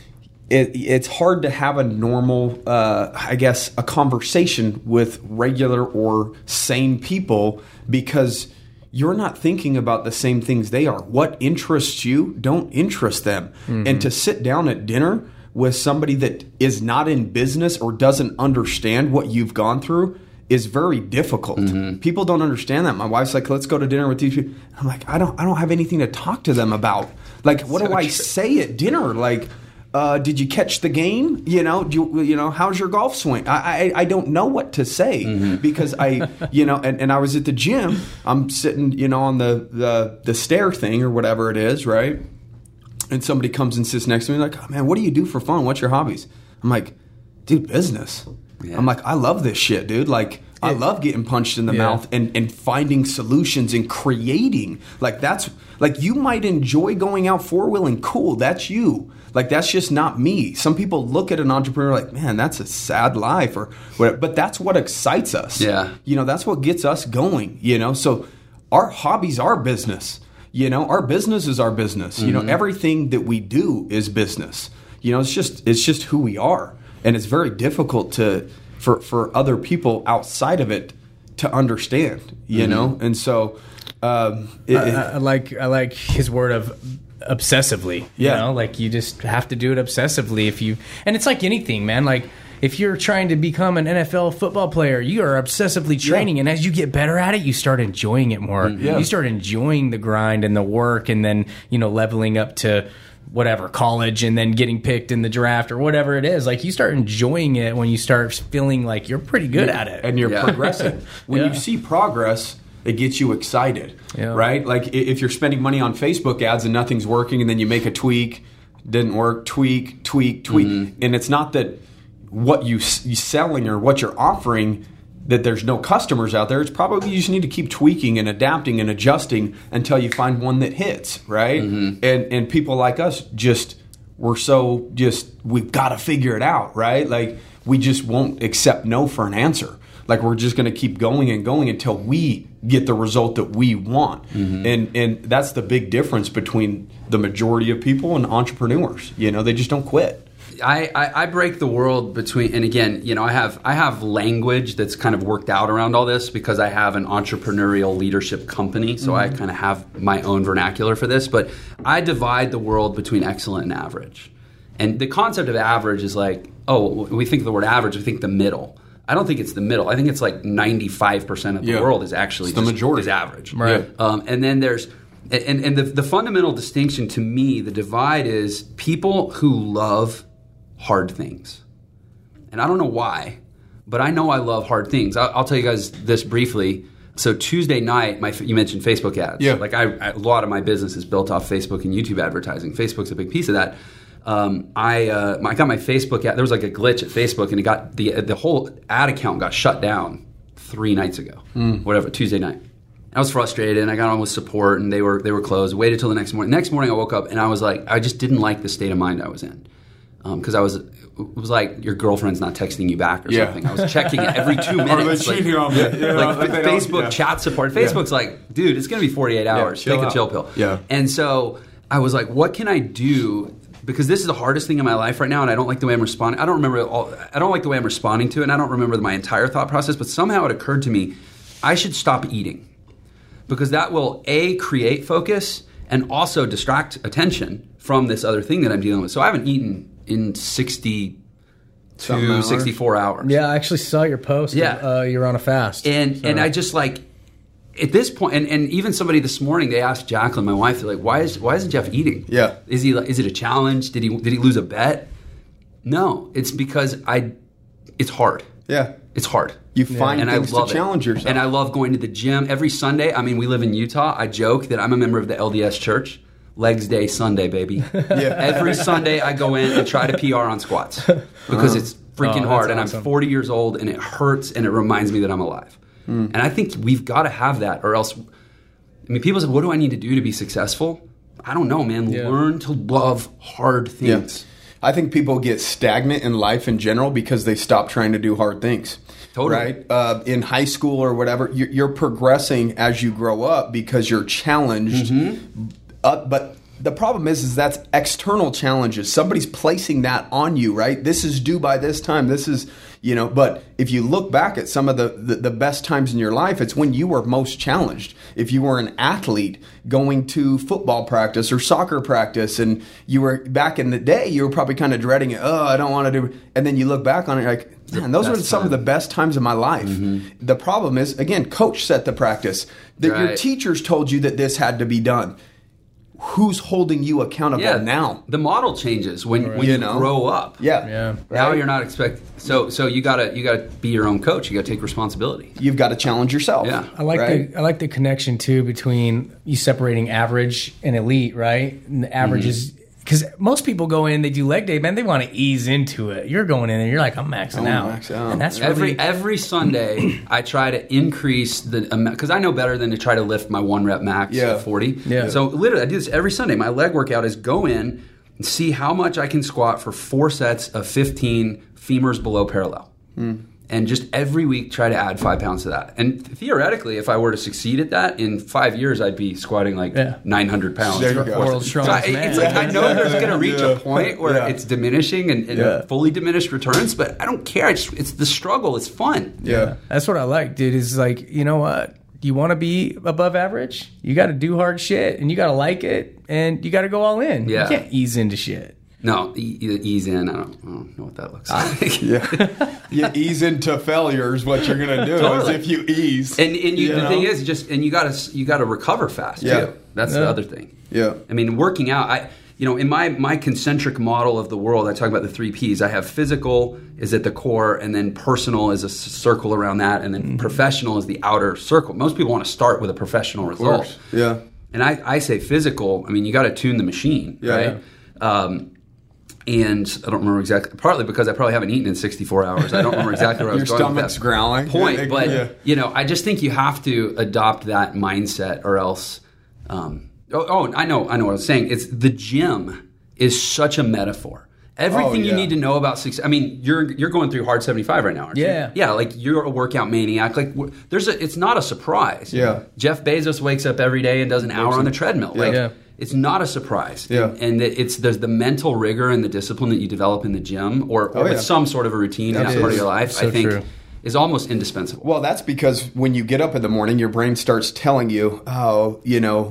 it, it's hard to have a normal, uh, I guess, a conversation with regular or sane people because you're not thinking about the same things they are. What interests you don't interest them, Mm-hmm. and to sit down at dinner with somebody that is not in business or doesn't understand what you've gone through is very difficult. Mm-hmm. People don't understand that. My wife's like, let's go to dinner with these people. I'm like, I don't I don't have anything to talk to them about. Like, what So do I true. say at dinner? Like, uh, did you catch the game? You know, do you, you know, how's your golf swing? I, I I don't know what to say Mm-hmm. because I, you know, and, and I was at the gym. I'm sitting, you know, on the, the, the stair thing or whatever it is, right? And somebody comes and sits next to me like, oh, man, what do you do for fun? What's your hobbies? I'm like, dude, business. Yeah. I'm like, I love this shit, dude. Like, I love getting punched in the Yeah. mouth and, and finding solutions and creating. Like, that's, like, you might enjoy going out four-wheeling. Cool, that's you. Like, that's just not me. Some people look at an entrepreneur like, man, that's a sad life or whatever. But that's what excites us. Yeah. You know, that's what gets us going, you know? So our hobbies are business. You know, our business is our business. You know, everything that we do is business. You know, it's just it's just who we are. And it's very difficult to for, for other people outside of it to understand, you know? And so um it, I, I like I like his word of obsessively. You Yeah. know, like you just have to do it obsessively if you and it's like anything, man. Like if you're trying to become an N F L football player, you are obsessively training, and as you get better at it, you start enjoying it more. Yeah. You start enjoying the grind and the work, and then you know leveling up to whatever college, and then getting picked in the draft or whatever it is. Like you start enjoying it when you start feeling like you're pretty good at it. and you're Yeah. progressing. When Yeah. you see progress, it gets you excited, Yeah. right? Like i- if you're spending money on Facebook ads and nothing's working, and then you make a tweak, didn't work, tweak, tweak, tweak, and it's not that what you s- you selling or what you're offering that there's no customers out there. It's probably you just need to keep tweaking and adapting and adjusting until you find one that hits, right? And and people like us just we're so just we've got to figure it out, right? Like we just won't accept no for an answer. Like we're just going to keep going and going until we get the result that we want. And and that's the big difference between the majority of people and entrepreneurs. You know, they just don't quit. I, I, I break the world between, and again, you know, I have I have language that's kind of worked out around all this because I have an entrepreneurial leadership company, so I kind of have my own vernacular for this. But I divide the world between excellent and average. And the concept of average is like, oh, when we think of the word average, we think the middle. I don't think it's the middle. I think it's like ninety-five percent of the Yeah. world is actually It's the just, majority. is average. Right. Um, and then there's, and, and the, the fundamental distinction to me, the divide is people who love hard things. And I don't know why, but I know I love hard things. I'll, I'll tell you guys this briefly. So Tuesday night, my you mentioned Facebook ads. Yeah. Like I, I, a lot of my business is built off Facebook and YouTube advertising. Facebook's a big piece of that. Um, I uh, I got my Facebook ad. There was like a glitch at Facebook, and it got the the whole ad account got shut down three nights ago. Mm. Whatever, Tuesday night. I was frustrated, and I got on with support, and they were they were closed. Waited till the next morning. Next morning, I woke up, and I was like, I just didn't like the state of mind I was in, because um, I was it was like your girlfriend's not texting you back or Yeah. something. I was checking it every two Or they minutes. like, cheating on me. Yeah, like like they don't- Facebook yeah. chat support. Facebook's like, dude, it's going to be forty-eight hours. chill Take a out. chill pill. Yeah. And so I was like, what can I do? Because this is the hardest thing in my life right now, and I don't like the way I'm responding. I don't remember all. I don't like the way I'm responding to it, and I don't remember my entire thought process. But somehow it occurred to me, I should stop eating, because that will A, create focus, and also distract attention from this other thing that I'm dealing with. So I haven't eaten in Something sixty-two, hours. sixty-four hours. Yeah, I actually saw your post. Yeah. Uh, you're on a fast. And So- and I just like at this point, and, and even somebody this morning, they asked Jacqueline, my wife, they're like, why is why isn't Jeff eating? Yeah. Is he is it a challenge? Did he did he lose a bet? No, it's because I it's hard. Yeah. It's hard. You find and things I love to challenge it. yourself. And I love going to the gym every Sunday. I mean, we live in Utah. I joke that I'm a member of the L D S church. Legs Day Sunday, baby. Yeah. Every Sunday I go in and try to P R on squats because it's freaking Oh, that's hard, and awesome. I'm forty years old, and it hurts, and it reminds me that I'm alive. Mm. And I think we've got to have that, or else. I mean, people say, "What do I need to do to be successful?" I don't know, man. Yeah. Learn to love hard things. I think people get stagnant in life in general because they stop trying to do hard things. Totally. Right? Uh, in high school or whatever, you're, you're progressing as you grow up because you're challenged. Mm-hmm. Uh, but the problem is, is that's external challenges. Somebody's placing that on you, right? This is due by this time. This is, you know, but if you look back at some of the, the, the best times in your life, it's when you were most challenged. If you were an athlete going to football practice or soccer practice, and you were back in the day, you were probably kind of dreading it. Oh, I don't want to do. And then you look back on it, you're like, man, those were best some time. of the best times of my life. Mm-hmm. The problem is, again, coach set the practice. That your Right. teachers told you that this had to be done. Who's holding you accountable Yeah. now? The model changes when, when You you, know? grow up. Yeah. Yeah. Now Right? you're not expect. So so you gotta you gotta be your own coach. You gotta take responsibility. You've got to challenge yourself. Yeah. I like right? the I like the connection too between you separating average and elite, right? And the average is because most people go in, they do leg day, man. They want to ease into it. You're going in and you're like, I'm maxing wanna out, max out. and that's Every really every Sunday, I try to increase the amount because I know better than to try to lift my one rep max Yeah. at forty. Yeah. So literally, I do this every Sunday. My leg workout is go in and see how much I can squat for four sets of fifteen femurs below parallel. And just every week try to add five pounds to that. And theoretically, if I were to succeed at that, in five years I'd be squatting like Yeah. nine hundred pounds. There you go. world's So I, strongest man. it's like I know there's going to reach Yeah. a point where Yeah. it's diminishing and, and Yeah. fully diminished returns, but I don't care. I just, it's the struggle. It's fun. Yeah. That's what I like, dude. Is like, you know what? You want to be above average? You got to do hard shit, and you got to like it, and you got to go all in. Yeah. You can't ease into shit. No, e- e- ease in. I don't, I don't know what that looks like. Yeah. You ease into failure is what you're going to do. Totally. Is if you ease. And and you, You the know? thing is, just and you got to you got to recover fast Yeah. too. That's Yeah. the other thing. Yeah. I mean, working out. I you know, in my my concentric model of the world, I talk about the three P's. I have physical is at the core, and then personal is a s- circle around that, and then Mm-hmm. professional is the outer circle. Most people want to start with a professional result. Yeah. And I, I say physical. I mean, you got to tune the machine, Yeah. right? Um, and I don't remember exactly. Partly because I probably haven't eaten in sixty-four hours. I don't remember exactly where I was Your going with stomach's that growling. point. Yeah, But yeah. you know, I just think you have to adopt that mindset, or else. Um, oh, oh, I know, I know what I was saying. It's the gym is such a metaphor. Everything Oh, you yeah. need to know about success. I mean, you're you're going through Hard seventy-five right now, aren't Yeah. you? Yeah, like you're a workout maniac. Like w- there's a, it's not a surprise. Yeah. Jeff Bezos wakes up every day and does an hour on the treadmill. Like Yeah. it's not a surprise. Yeah. And, and that it's there's the mental rigor and the discipline that you develop in the gym, or, or Oh, with yeah. some sort of a routine in that Absolutely. part of your life. So I think true. is almost indispensable. Well, that's because when you get up in the morning, your brain starts telling you, oh, you know,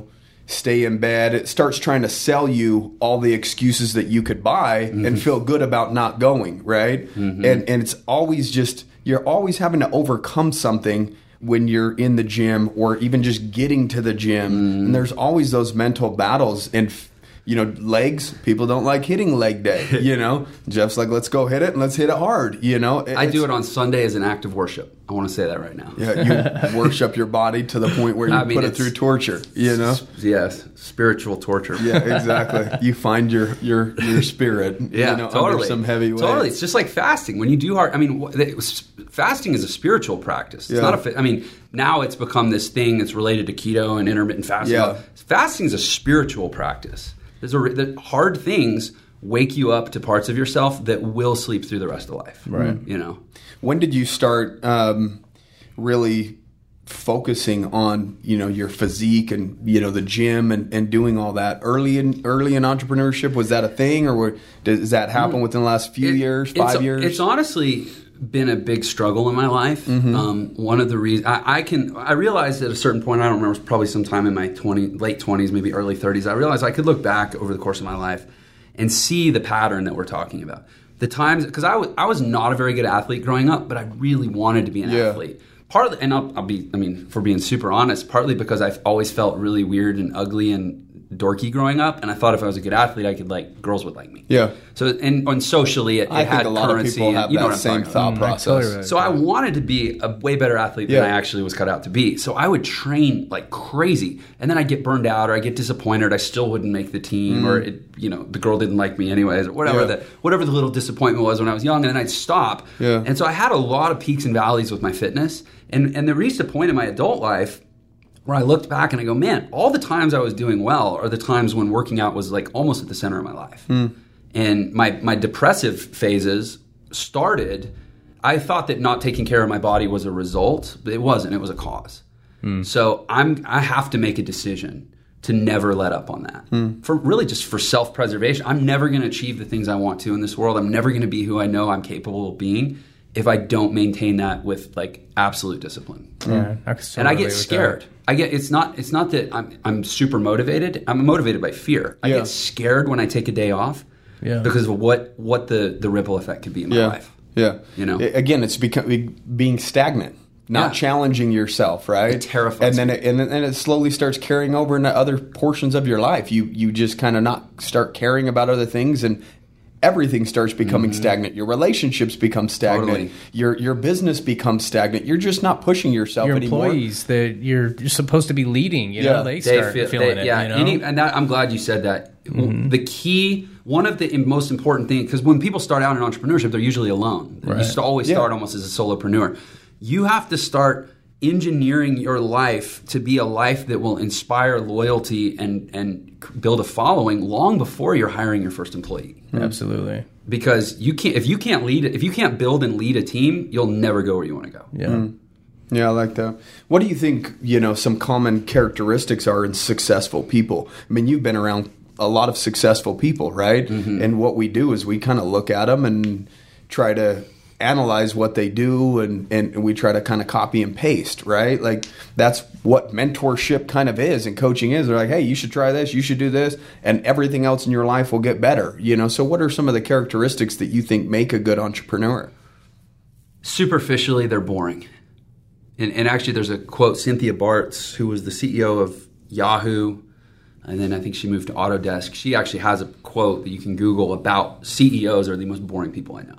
stay in bed. It starts trying to sell you all the excuses that you could buy mm-hmm. and feel good about not going, right? Mm-hmm. And and it's always just, you're always having to overcome something when you're in the gym or even just getting to the gym. Mm-hmm. And there's always those mental battles. And you know, legs, people don't like hitting leg day, you know. Jeff's like, let's go hit it and let's hit it hard, you know. It's, I do it on Sunday as an act of worship. I want to say that right now. Yeah, you worship your body to the point where you I mean, put it through torture, you know. Yes, spiritual torture. Yeah, exactly. You find your your your spirit, yeah, you know, totally. under some heavy weight. Totally. It's just like fasting. When you do hard, I mean, fasting is a spiritual practice. It's yeah. not a, I mean, now it's become this thing that's related to keto and intermittent fasting. Yeah. Fasting is a spiritual practice. There's a, the hard things wake you up to parts of yourself that will sleep through the rest of life. Right. You know. When did you start um, really focusing on, you know, your physique and, you know, the gym and, and doing all that early in early in entrepreneurship? Was that a thing, or were, does that happen mm-hmm. within the last few it, years, five it's, years? It's honestly been a big struggle in my life. Mm-hmm. Um, one of the reasons I, I can I realized at a certain point, I don't remember, it was probably sometime in my twenty late twenties, maybe early thirties. I realized I could look back over the course of my life and see the pattern that we're talking about. The times, because I was I was not a very good athlete growing up, but I really wanted to be an yeah. athlete. Partly, and I'll, I'll be, I mean, for being super honest, partly because I've always felt really weird and ugly and dorky growing up, and I thought if I was a good athlete, I could like girls would like me. Yeah. So and on socially, it, it I had think a lot currency. of people have and, you know that same thought Mm, process. totally right. So I wanted to be a way better athlete Yeah. than I actually was cut out to be. So I would train like crazy, and then I'd get burned out, or I get disappointed. I still wouldn't make the team, mm. or it, you know, the girl didn't like me anyways, or whatever Yeah. the whatever the little disappointment was when I was young, and then I'd stop. Yeah. And so I had a lot of peaks and valleys with my fitness, and and there reached a point in my adult life where I looked back and I go, man, all the times I was doing well are the times when working out was like almost at the center of my life. Mm. And my, my depressive phases started, I thought that not taking care of my body was a result, but it wasn't, it was a cause. Mm. So I'm I have to make a decision to never let up on that. Mm. For really just for self-preservation. I'm never going to achieve the things I want to in this world. I'm never going to be who I know I'm capable of being if I don't maintain that with like absolute discipline. Yeah, I can and I get scared. I get it's not it's not that I'm I'm super motivated. I'm motivated by fear. I yeah. get scared when I take a day off yeah. because of what what the, the ripple effect could be in my yeah. life. Yeah. You know. Again, it's become being stagnant. Not Yeah. challenging yourself, right? It terrifies and then it, and then it slowly starts carrying over into other portions of your life. You you just kind of not start caring about other things, and everything starts becoming mm-hmm. stagnant. Your relationships become stagnant. Totally. Your your business becomes stagnant. You're just not pushing yourself Your anymore. employees that you're, you're supposed to be leading, you Yeah. know, they They start feel, feeling they, it. yeah, you know? any, and that, I'm glad you said that. Mm-hmm. The key, one of the most important things, because when people start out in entrepreneurship, they're usually alone. Right. You st- always Yeah. start almost as a solopreneur. You have to start engineering your life to be a life that will inspire loyalty and and build a following long before you're hiring your first employee. Absolutely. Because you can't if you can't lead if you can't build and lead a team, you'll never go where you want to go. Yeah. Mm. Yeah, I like that. What do you think, you know, some common characteristics are in successful people? I mean, you've been around a lot of successful people, right? Mm-hmm. And what we do is we kind of look at them and try to analyze what they do, and, and we try to kind of copy and paste, right? Like that's what mentorship kind of is and coaching is. They're like, hey, you should try this, you should do this, and everything else in your life will get better, you know? So what are some of the characteristics that you think make a good entrepreneur? Superficially, they're boring. And, and actually, there's a quote, Cynthia Bartz, who was the C E O of Yahoo, and then I think she moved to Autodesk. She actually has a quote that you can Google about C E Os are the most boring people I know.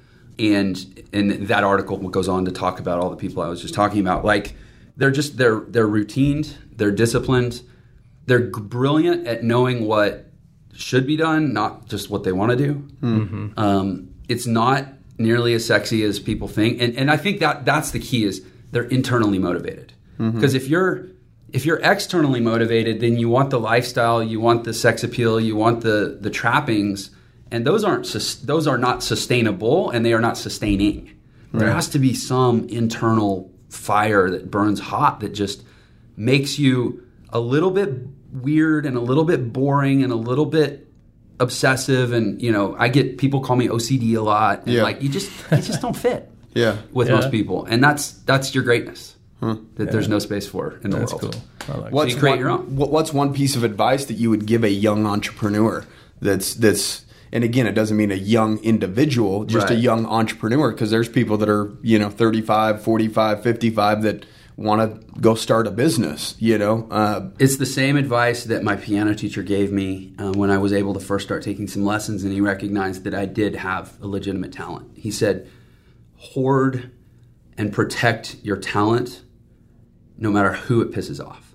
And and that article goes on to talk about all the people I was just talking about. Like, they're just, they're they're routined, they're disciplined, they're brilliant at knowing what should be done, not just what they want to do. Mm-hmm. Um, it's not nearly as sexy as people think. And and I think that that's the key is they're internally motivated. Because mm-hmm. if you're if you're externally motivated, then you want the lifestyle, you want the sex appeal, you want the the trappings, and those aren't those are not sustainable, and they are not sustaining. Right. There has to be some internal fire that burns hot that just makes you a little bit weird and a little bit boring and a little bit obsessive. And you know, I get people call me O C D a lot. And yeah. like you just you just don't fit. Yeah. With yeah. most people, and that's that's your greatness. Huh. that Yeah. there's no space for in the That's world. cool. I like What's you create one, your own. what- What's one piece of advice that you would give a young entrepreneur that's that's and again, it doesn't mean a young individual, just a Right. young entrepreneur, because there's people that are, you know, thirty-five, forty-five, fifty-five that want to go start a business, you know? Uh, It's the same advice that my piano teacher gave me uh, when I was able to first start taking some lessons, and he recognized that I did have a legitimate talent. He said, hoard and protect your talent no matter who it pisses off.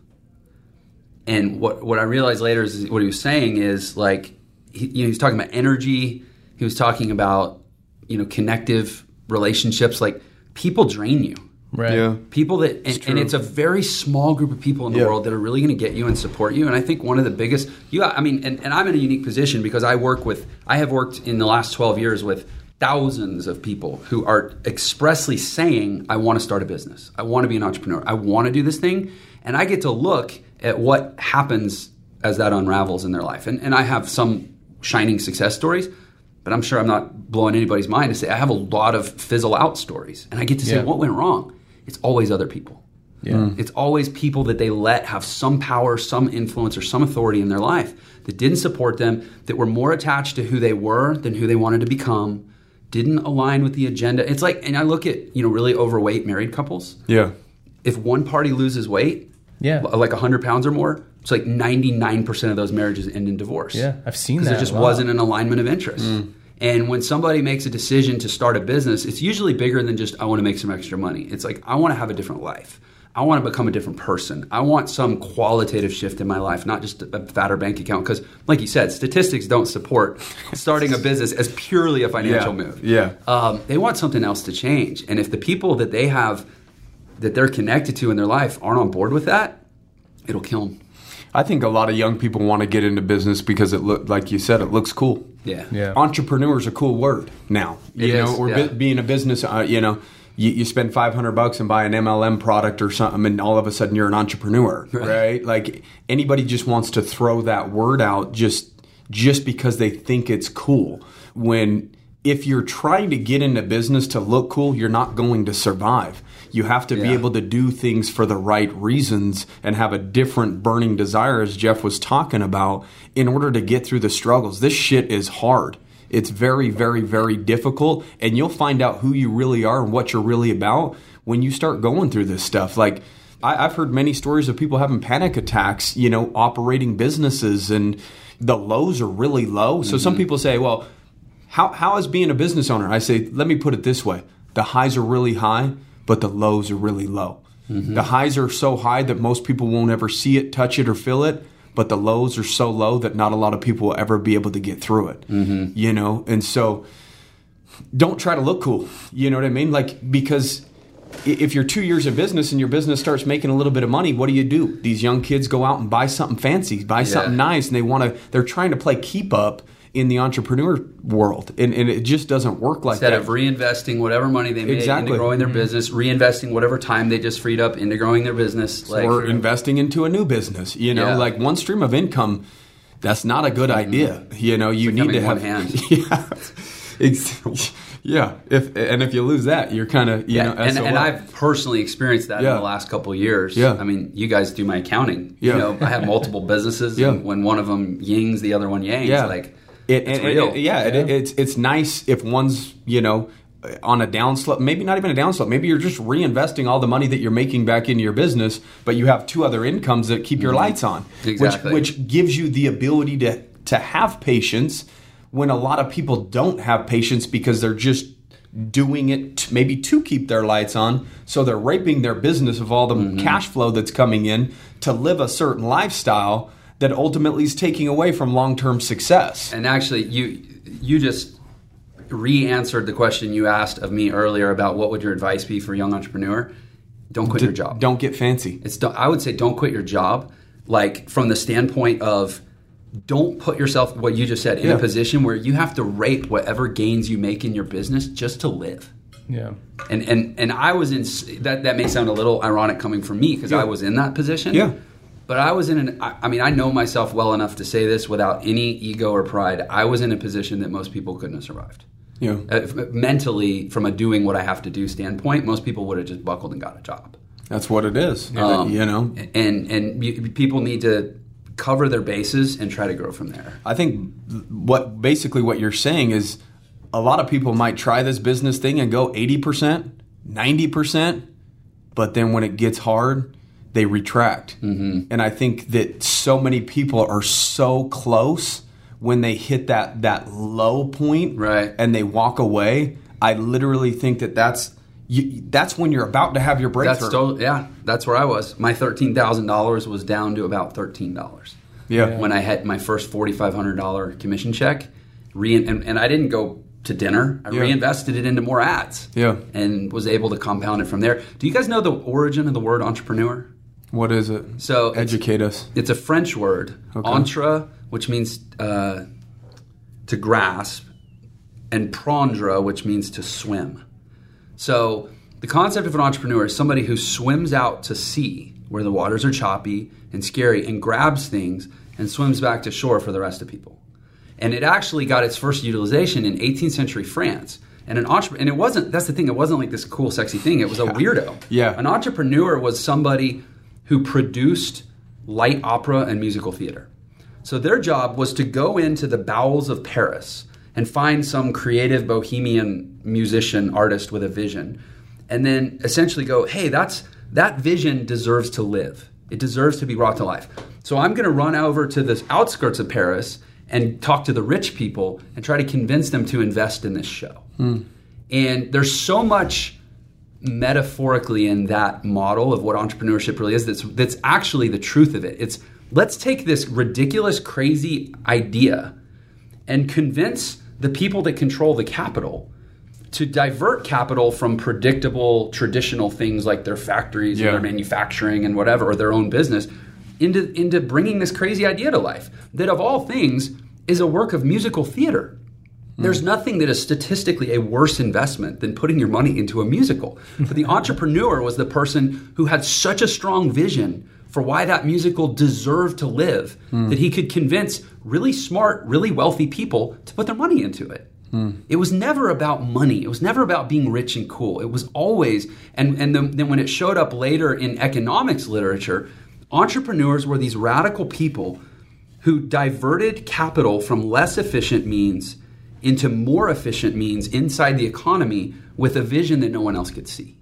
And what, what I realized later is what he was saying is like, he, you know, he was talking about energy. He was talking about, you know, connective relationships. Like, people drain you. Right. yeah. People that, and it's, and it's a very small group of people in the Yeah. world that are really going to get you and support you. And I think one of the biggest, you, I mean, and, and I'm in a unique position because I work with, I have worked in the last twelve years with thousands of people who are expressly saying, I want to start a business. I want to be an entrepreneur. I want to do this thing. And I get to look at what happens as that unravels in their life. And, and I have some shining success stories, but I'm sure I'm not blowing anybody's mind to say I have a lot of fizzle out stories. And I get to say, Yeah. what went wrong? It's always other people. Yeah. It's always people that they let have some power, some influence, or some authority in their life that didn't support them, that were more attached to who they were than who they wanted to become, didn't align with the agenda. It's like, and I look at, you know, really overweight married couples. Yeah. If one party loses weight, Yeah. like one hundred pounds or more, it's like ninety-nine percent of those marriages end in divorce. Yeah, I've seen Because that there just a lot. wasn't an alignment of interest. And when somebody makes a decision to start a business, it's usually bigger than just, I want to make some extra money. It's like, I want to have a different life. I want to become a different person. I want some qualitative shift in my life, not just a fatter bank account. Because, like you said, statistics don't support starting a business as purely a financial Yeah. move. Yeah. Um, they want something else to change. And if the people that they have, that they're connected to in their life aren't on board with that, it'll kill them. I think a lot of young people want to get into business because it look like you said, it looks cool. Yeah. Yeah. Entrepreneur is a cool word now. You It know, is, or yeah. bi- being a business, uh, you know, you, you spend five hundred bucks and buy an M L M product or something, and all of a sudden you're an entrepreneur, right? Right. Like, anybody just wants to throw that word out just just because they think it's cool. When if you're trying to get into business to look cool, you're not going to survive. You have to be Yeah. able to do things for the right reasons and have a different burning desire, as Jeff was talking about, in order to get through the struggles. This shit is hard. It's very, very, very difficult, and you'll find out who you really are and what you're really about when you start going through this stuff. Like, I, I've heard many stories of people having panic attacks, you know, operating businesses, and the lows are really low. So some people say, well, how how is being a business owner? I say, let me put it this way. The highs are really high, but the lows are really low. The highs are so high that most people won't ever see it, touch it, or feel it. But the lows are so low that not a lot of people will ever be able to get through it. You know, and so don't try to look cool. You know what I mean? Like, because i- if you're two years in business and your business starts making a little bit of money, what do you do? These young kids go out and buy something fancy, buy something nice, and they want to. They're trying to play keep up in the entrepreneur world, and, and it just doesn't work like Instead that. of reinvesting whatever money they made Exactly. into growing their business, reinvesting whatever time they just freed up into growing their business. Like, or investing into a new business. You know, Yeah. like one stream of income. That's not a good idea. You know, you need to becoming one have. hand. Yeah, Ex- yeah. If and if you lose that, you're kind of you yeah, know. and, S O L. and I've personally experienced that Yeah. in the last couple of years. Yeah. I mean, you guys do my accounting. Yeah. You know, I have multiple businesses, Yeah. and when one of them yings, the other one yangs. Yeah. Like, It, it's and- real. and- yeah, it- Yeah. it's it's nice if one's you know on a downslope, maybe not even a downslope. Maybe you're just reinvesting all the money that you're making back into your business, but you have two other incomes that keep your lights on, Exactly. which which gives you the ability to to have patience when a lot of people don't have patience because they're just doing it t- maybe to keep their lights on. So they're raping their business of all the Mm-hmm. cash flow that's coming in to live a certain lifestyle that ultimately is taking away from long-term success. And actually, you you just re-answered the question you asked of me earlier about what would your advice be for a young entrepreneur. Don't quit your job. Don't get fancy. It's don't- I would say don't quit your job, like from the standpoint of don't put yourself, what you just said, in Yeah. a position where you have to rape whatever gains you make in your business just to live. Yeah. And and and I was in that. That may sound a little ironic coming from me because Yeah. I was in that position. Yeah. But I was in an. I, I mean, I know myself well enough to say this without any ego or pride. I was in a position that most people couldn't have survived. Yeah. Uh, f- mentally, from a doing what I have to do standpoint, most people would have just buckled and got a job. That's what it is. Um, you know, and and you, people need to cover their bases and try to grow from there. I think what basically what you're saying is a lot of people might try this business thing and go eighty percent, ninety percent, but then when it gets hard, they retract. Mm-hmm. And I think that so many people are so close when they hit that that low point, right, and they walk away. I literally think that that's you, that's when you're about to have your breakthrough. That's totally, yeah, that's where I was. My thirteen thousand dollars was down to about thirteen dollars. Yeah. When I had my first forty-five hundred dollars commission check, re- and, and I didn't go to dinner. I yeah. reinvested it into more ads. Yeah. And was able to compound it from there. Do you guys know the origin of the word entrepreneur? What is it? So educate us. It's a French word, okay. entre, which means uh, to grasp, and prendre, which means to swim. So the concept of an entrepreneur is somebody who swims out to sea where the waters are choppy and scary and grabs things and swims back to shore for the rest of people. And it actually got its first utilization in eighteenth century France. And an entrepreneur, and it wasn't, that's the thing, it wasn't like this cool, sexy thing. It was a weirdo. Yeah. An entrepreneur was somebody who produced light opera and musical theater. So their job was to go into the bowels of Paris and find some creative bohemian musician artist with a vision, and then essentially go, hey, that's that vision deserves to live. It deserves to be brought to life. So I'm going to run over to the outskirts of Paris and talk to the rich people and try to convince them to invest in this show. Mm. And there's so much metaphorically in that model of what entrepreneurship really is that's, that's actually the truth of it. It's let's take this ridiculous, crazy idea and convince the people that control the capital to divert capital from predictable, traditional things like their factories yeah. and their manufacturing and whatever, or their own business, into, into bringing this crazy idea to life that, of all things, is a work of musical theater. Mm. There's nothing that is statistically a worse investment than putting your money into a musical. But the entrepreneur was the person who had such a strong vision for why that musical deserved to live, mm. that he could convince really smart, really wealthy people to put their money into it. Mm. It was never about money. It was never about being rich and cool. It was always, and, and then, then when it showed up later in economics literature, entrepreneurs were these radical people who diverted capital from less efficient means into more efficient means inside the economy with a vision that no one else could see.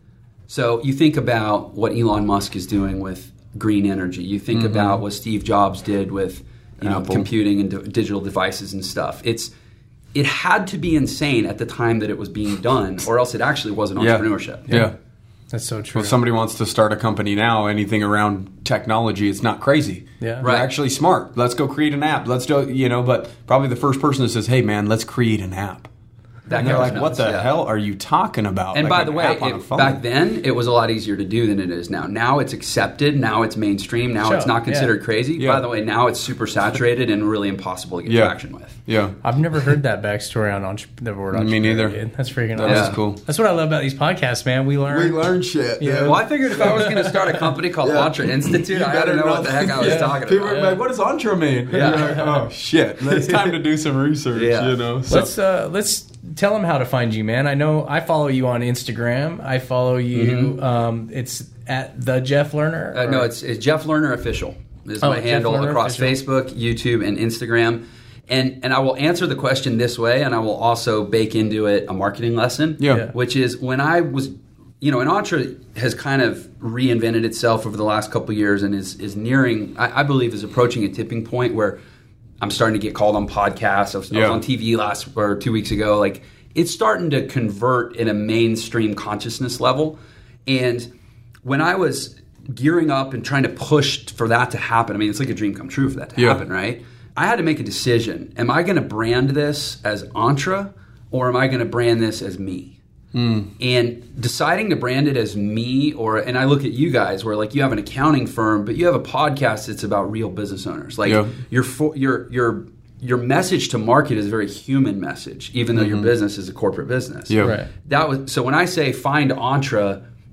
So you think about what Elon Musk is doing with green energy. You think mm-hmm. about what Steve Jobs did with you know, computing and d- digital devices and stuff. It's it had to be insane at the time that it was being done, or else it actually wasn't yeah. entrepreneurship. Yeah. yeah. That's so true. Well, if somebody wants to start a company now, anything around technology, it's not crazy. Yeah. Right. You're actually smart. Let's go create an app. Let's do, you know, but probably the first person that says, hey, man, let's create an app. That and they're like, nuts, what the yeah. hell are you talking about? And like by the way, it, back then, it was a lot easier to do than it is now. Now it's accepted. Now it's mainstream. Now Sure, it's not considered yeah. crazy. Yeah. By the way, now it's super saturated and really impossible to get yeah. traction with. Yeah. I've never heard that backstory on entre- the word entrepreneur. Me neither. Dude. That's freaking That awesome. is cool. That's what I love about these podcasts, man. We learn. We learn shit. Yeah. Well, I figured if I was going to start a company called Yeah. Entre Institute, I had to know what the heck I was Yeah. talking People about. are like, what does Entre mean? Yeah. And you're like, oh, shit. It's time to do some research, Yeah. you know? So, Let's uh, let's tell them how to find you, man. I know I follow you on Instagram. I follow you. Mm-hmm. Um, it's at the Jeff Lerner. Uh, no, or- it's, it's Jeff Lerner Official is Oh, my Jeff handle Lerner across Official. Facebook, YouTube, and Instagram. And and I will answer the question this way, and I will also bake into it a marketing lesson, Yeah. Yeah. which is when I was, you know, and Entre has kind of reinvented itself over the last couple of years and is is nearing, I, I believe, is approaching a tipping point where I'm starting to get called on podcasts. I was, I Yeah. was on T V last or two weeks ago. Like it's starting to convert in a mainstream consciousness level. And when I was gearing up and trying to push for that to happen, I mean, it's like a dream come true for that to Yeah. happen, right? I had to make a decision. Am I going to brand this as Entre or am I going to brand this as me? Mm. And deciding to brand it as me, or and I look at you guys where like you have an accounting firm, but you have a podcast that's about real business owners. Like Yeah. your your your your message to market is a very human message, even though Mm-hmm. your business is a corporate business. Yeah. Right. That was so when I say find Entre,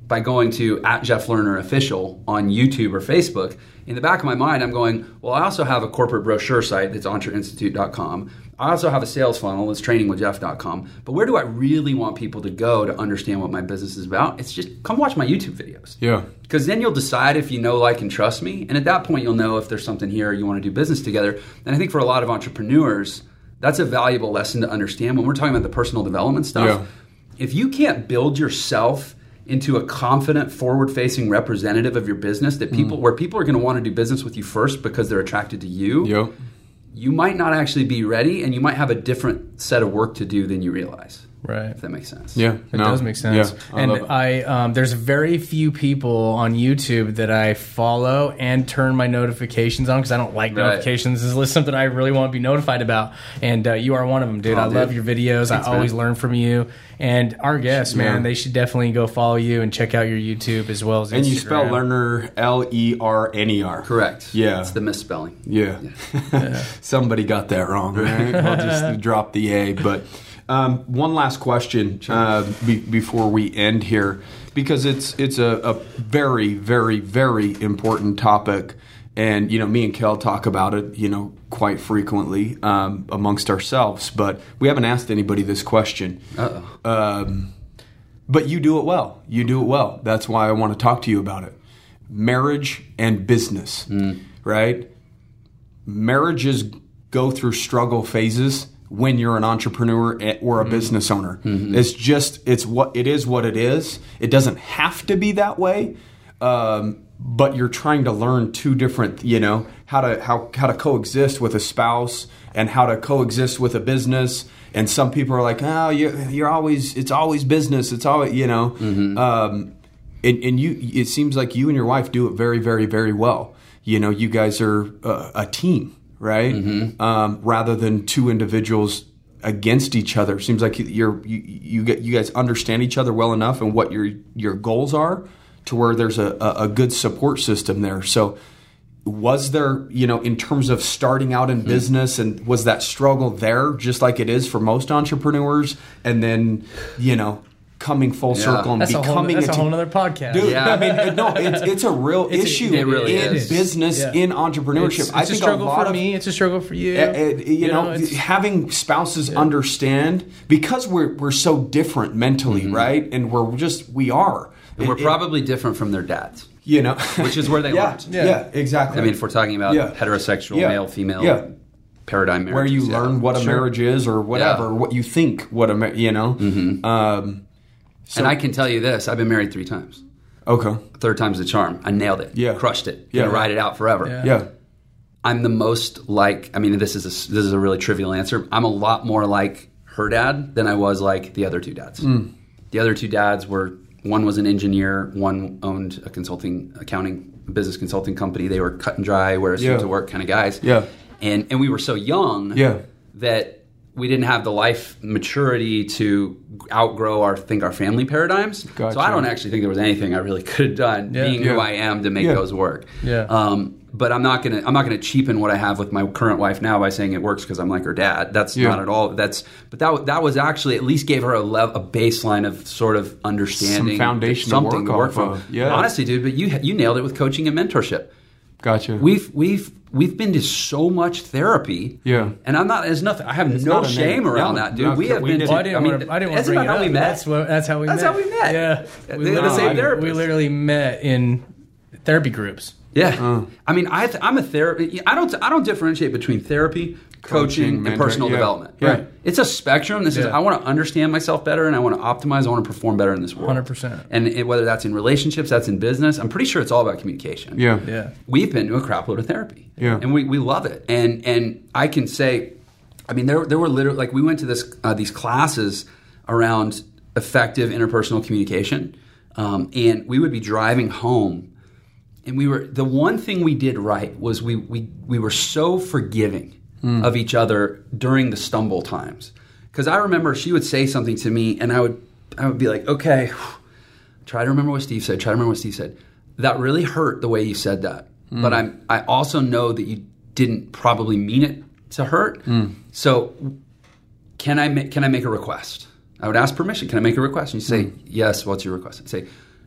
by going to at Jeff Lerner Official on YouTube or Facebook, in the back of my mind, I'm going, well, I also have a corporate brochure site that's entre institute dot com. I also have a sales funnel that's training with jeff dot com. But where do I really want people to go to understand what my business is about? It's just come watch my YouTube videos. Yeah. Because then you'll decide if you know, like, and trust me. And at that point, you'll know if there's something here you want to do business together. And I think for a lot of entrepreneurs, that's a valuable lesson to understand when we're talking about the personal development stuff. Yeah. If you can't build yourself into a confident, forward-facing representative of your business that people, mm. where people are going to want to do business with you first because they're attracted to you, yep. you might not actually be ready, and you might have a different set of work to do than you realize. Right. If that makes sense. Yeah. It no. does make sense. Yeah, I and love it. I um, there's very few people on YouTube that I follow and turn my notifications on because I don't like Right. notifications. This is something I really want to be notified about. And uh, you are one of them, dude. Oh, I dude. love your videos. Thanks, I always man. learn from you. And our guests, man, Yeah. they should definitely go follow you and check out your YouTube as well as Instagram. And you spell Lerner L E R N E R. Correct. Yeah. It's the misspelling. Yeah. Somebody got that wrong, right? I'll just drop the A. But um, one last question uh, be, before we end here, because it's it's a, a very, very, very important topic. And, you know, me and Kel talk about it, you know, quite frequently um, amongst ourselves. But we haven't asked anybody this question. Uh-oh. Um, but you do it well. You do it well. That's why I want to talk to you about it. Marriage and business, Mm. right? Marriages go through struggle phases when you're an entrepreneur or a mm. business owner. Mm-hmm. It's just, it's what it is what it is. It doesn't have to be that way. Um, but you're trying to learn two different, you know, how to how how to coexist with a spouse and how to coexist with a business. And some people are like, oh, you're, you're always, it's always business. It's always, you know, mm-hmm. um, and, and you, it seems like you and your wife do it very, very, very well. You know, you guys are a, a team, right? Mm-hmm. Um, rather than two individuals against each other. Seems like you're you you, get, you guys understand each other well enough and what your your goals are to where there's a, a, a good support system there. So was there, you know, in terms of starting out in mm-hmm. business, and was that struggle there just like it is for most entrepreneurs? And then, you know, coming full Yeah. That's circle and a whole, becoming that's a a whole team. other podcast. Dude, Yeah. I mean, no, it's, it's a real It's a- issue it really in is. business, Yeah. in entrepreneurship. It's, it's I a think struggle a lot for of me. It's a struggle for you. Uh, uh, you, know, it's- having spouses understand, because we're we're so different mentally, Mm-hmm. right? And we're just we are. And we're It- it- probably different from their dads. you know, Which is where they yeah, learned. Yeah, Yeah. exactly. I mean, if we're talking about Yeah. heterosexual, Yeah. male, female Yeah. paradigm marriages. where you yeah. learn what a Sure. marriage is, or whatever, Yeah. what you think what a ma- you know. Mm-hmm. Um, so, And I can tell you this, I've been married three times. okay, Third time's the charm. I nailed it. Yeah. Crushed it. Yeah. Gonna ride it out forever. Yeah. yeah, I'm the most like, I mean, this is a, this is a really trivial answer. I'm a lot more like her dad than I was like the other two dads. Mm. The other two dads were, one was an engineer, one owned a consulting, accounting, business consulting company. They were cut and dry, wear a suit Yeah. to work kind of guys. Yeah. And, and we were so young Yeah. that we didn't have the life maturity to outgrow our think our family paradigms. Gotcha. So I don't actually think there was anything I really could have done, Yeah. being Yeah. who I am, to make Yeah. those work. Yeah. Um, but I'm not gonna I'm not gonna cheapen what I have with my current wife now by saying it works because I'm like her dad. That's Yeah. not at all. That's but that that was actually at least gave her a, lev- a baseline of sort of understanding, Some foundation to something work to work off from. of. Yeah. Honestly, dude, but you you nailed it with coaching and mentorship. gotcha. We've we've we've been to so much therapy. Yeah. And I'm not there's nothing I have It's no not a shame name. around No, that, dude. no, we have we been didn't. to, Well, I didn't I mean, want to. I didn't want to isn't bring that it how we up. met? That's what. That's how we That's met. how we met. Yeah, The- we the literally, same therapist. we literally met in therapy groups. Yeah, Uh. I mean, I th- I'm a therapist. I don't I don't differentiate between therapy, coaching, Coaching, and mentor- personal yeah. development. Yeah. Right? It's a spectrum. This is Yeah. I want to understand myself better, and I want to optimize. I want to perform better in this world. one hundred percent. And it, whether that's in relationships, that's in business. I'm pretty sure it's all about communication. yeah, Yeah. We've been to a crap load of therapy. Yeah. And we, we love it. And and I can say, I mean, there there were literally, like, we went to this uh, these classes around effective interpersonal communication, um, and we would be driving home, and we were the one thing we did right was we we we were so forgiving of each other during the stumble times. Because I remember she would say something to me, and I would I would be like, okay, try to remember what Steve said. Try to remember what Steve said. That really hurt the way you said that. Mm. But I'm I also know that you didn't probably mean it to hurt. Mm. So can I ma- can I make a request? I would ask permission. Can I make a request? And you say, mm. yes. What's your request? I'd say,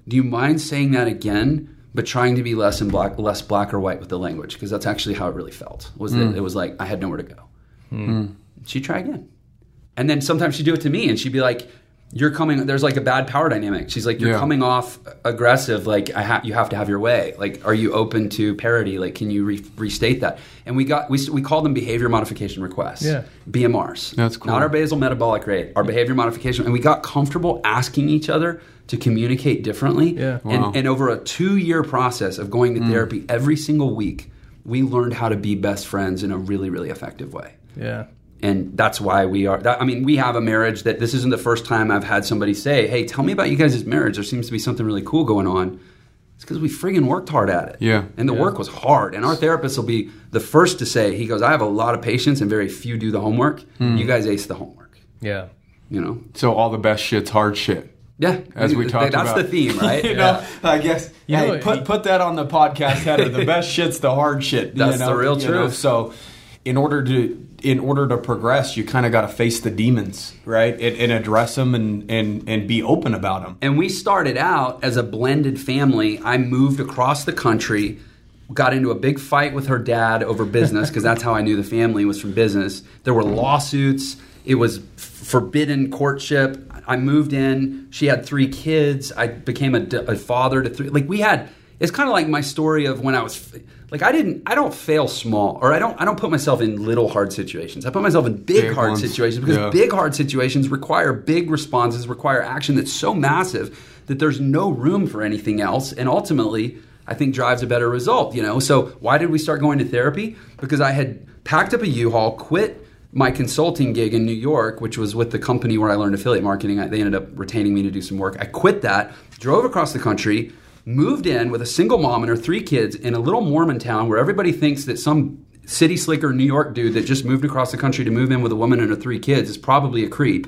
do you mind saying that again, but trying to be less and black, less black or white with the language? Because that's actually how it really felt. Was that it was like I had nowhere to go. Mm. She'd try again. And then sometimes she'd do it to me, and she'd be like, you're coming, there's like a bad power dynamic. She's like, you're Yeah. coming off aggressive. Like, I ha- you have to have your way. Like, are you open to parity? Like, can you re- restate that? And we got, we, we called them behavior modification requests. Yeah. B M Rs. That's cool. Not our basal metabolic rate, our behavior modification. And we got comfortable asking each other to communicate differently. Yeah. Wow. And, and over a two-year process of going to therapy every single week, we learned how to be best friends in a really, really effective way. Yeah. And that's why we are, that, I mean, we have a marriage that this isn't the first time I've had somebody say, hey, tell me about you guys' marriage. There seems to be something really cool going on. It's because we friggin' worked hard at it. Yeah. And the Yeah. work was hard. And our therapist will be the first to say, he goes, I have a lot of patience and very few do the homework. You guys ace the homework. Yeah. You know? So all the best shit's hard shit. Yeah. As we talked That's about. the theme, right? You Yeah. know, I guess. You hey, know, put you- put that on the podcast header. The best shit's the hard shit. That's you know, the real you know? truth. So, in order to in order to progress, you kind of got to face the demons, right, and, and address them, and, and and be open about them. And we started out as a blended family. I moved across the country, got into a big fight with her dad over business because that's how I knew the family was from business. There were lawsuits. It was f- forbidden courtship. I moved in. She had three kids. I became a, d- a father to three. Like we had, it's kind of like my story of when I was, like I didn't, I don't fail small, or I don't, I don't put myself in little hard situations. I put myself in big, Big hard ones. situations because Yeah. big hard situations require big responses, require action that's so massive that there's no room for anything else. And ultimately, I think drives a better result, you know? So why did we start going to therapy? Because I had packed up a U-Haul, quit my consulting gig in New York, which was with the company where I learned affiliate marketing. I, they ended up retaining me to do some work. I quit that, drove across the country, moved in with a single mom and her three kids in a little Mormon town where everybody thinks that some city slicker New York dude that just moved across the country to move in with a woman and her three kids is probably a creep.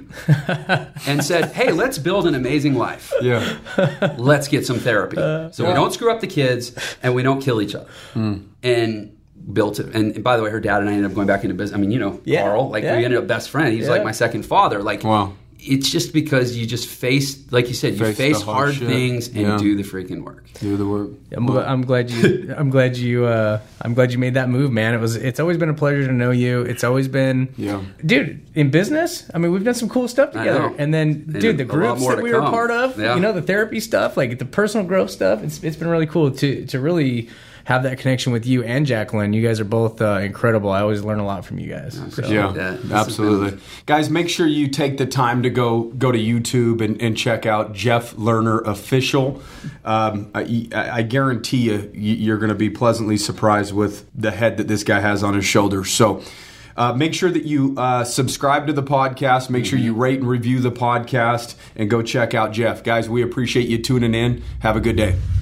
And said, hey, let's build an amazing life. Yeah, Let's get some therapy. So we don't screw up the kids and we don't kill each other. And built it. And by the way, her dad and I ended up going back into business. I mean, you know, Yeah. Carl, like Yeah. we ended up best friends. He's Yeah. like my second father. Like, Wow. it's just because you just face, like you said, you Face face, the hard hard shit. things and Yeah. do the freaking work. do the work. I'm, gl- I'm glad you. I'm glad you. Uh, I'm glad you made that move, man. It was. It's always been a pleasure to know you. It's always been. Yeah. Dude, in business, I mean, we've done some cool stuff I together. know. And then, And dude, the a lot groups more that to we were come. part of, Yeah. you know, the therapy stuff, like the personal growth stuff. It's it's been really cool to to really have that connection with you and Jacqueline. You guys are both uh, incredible. I always learn a lot from you guys. So, Yeah, that. This absolutely. has Guys, make sure you take the time to go go to YouTube and, and check out Jeff Lerner Official. Um, I, I guarantee you, you're going to be pleasantly surprised with the head that this guy has on his shoulders. So uh, make sure that you uh, subscribe to the podcast. Make sure you rate and review the podcast, and go check out Jeff. Guys, we appreciate you tuning in. Have a good day.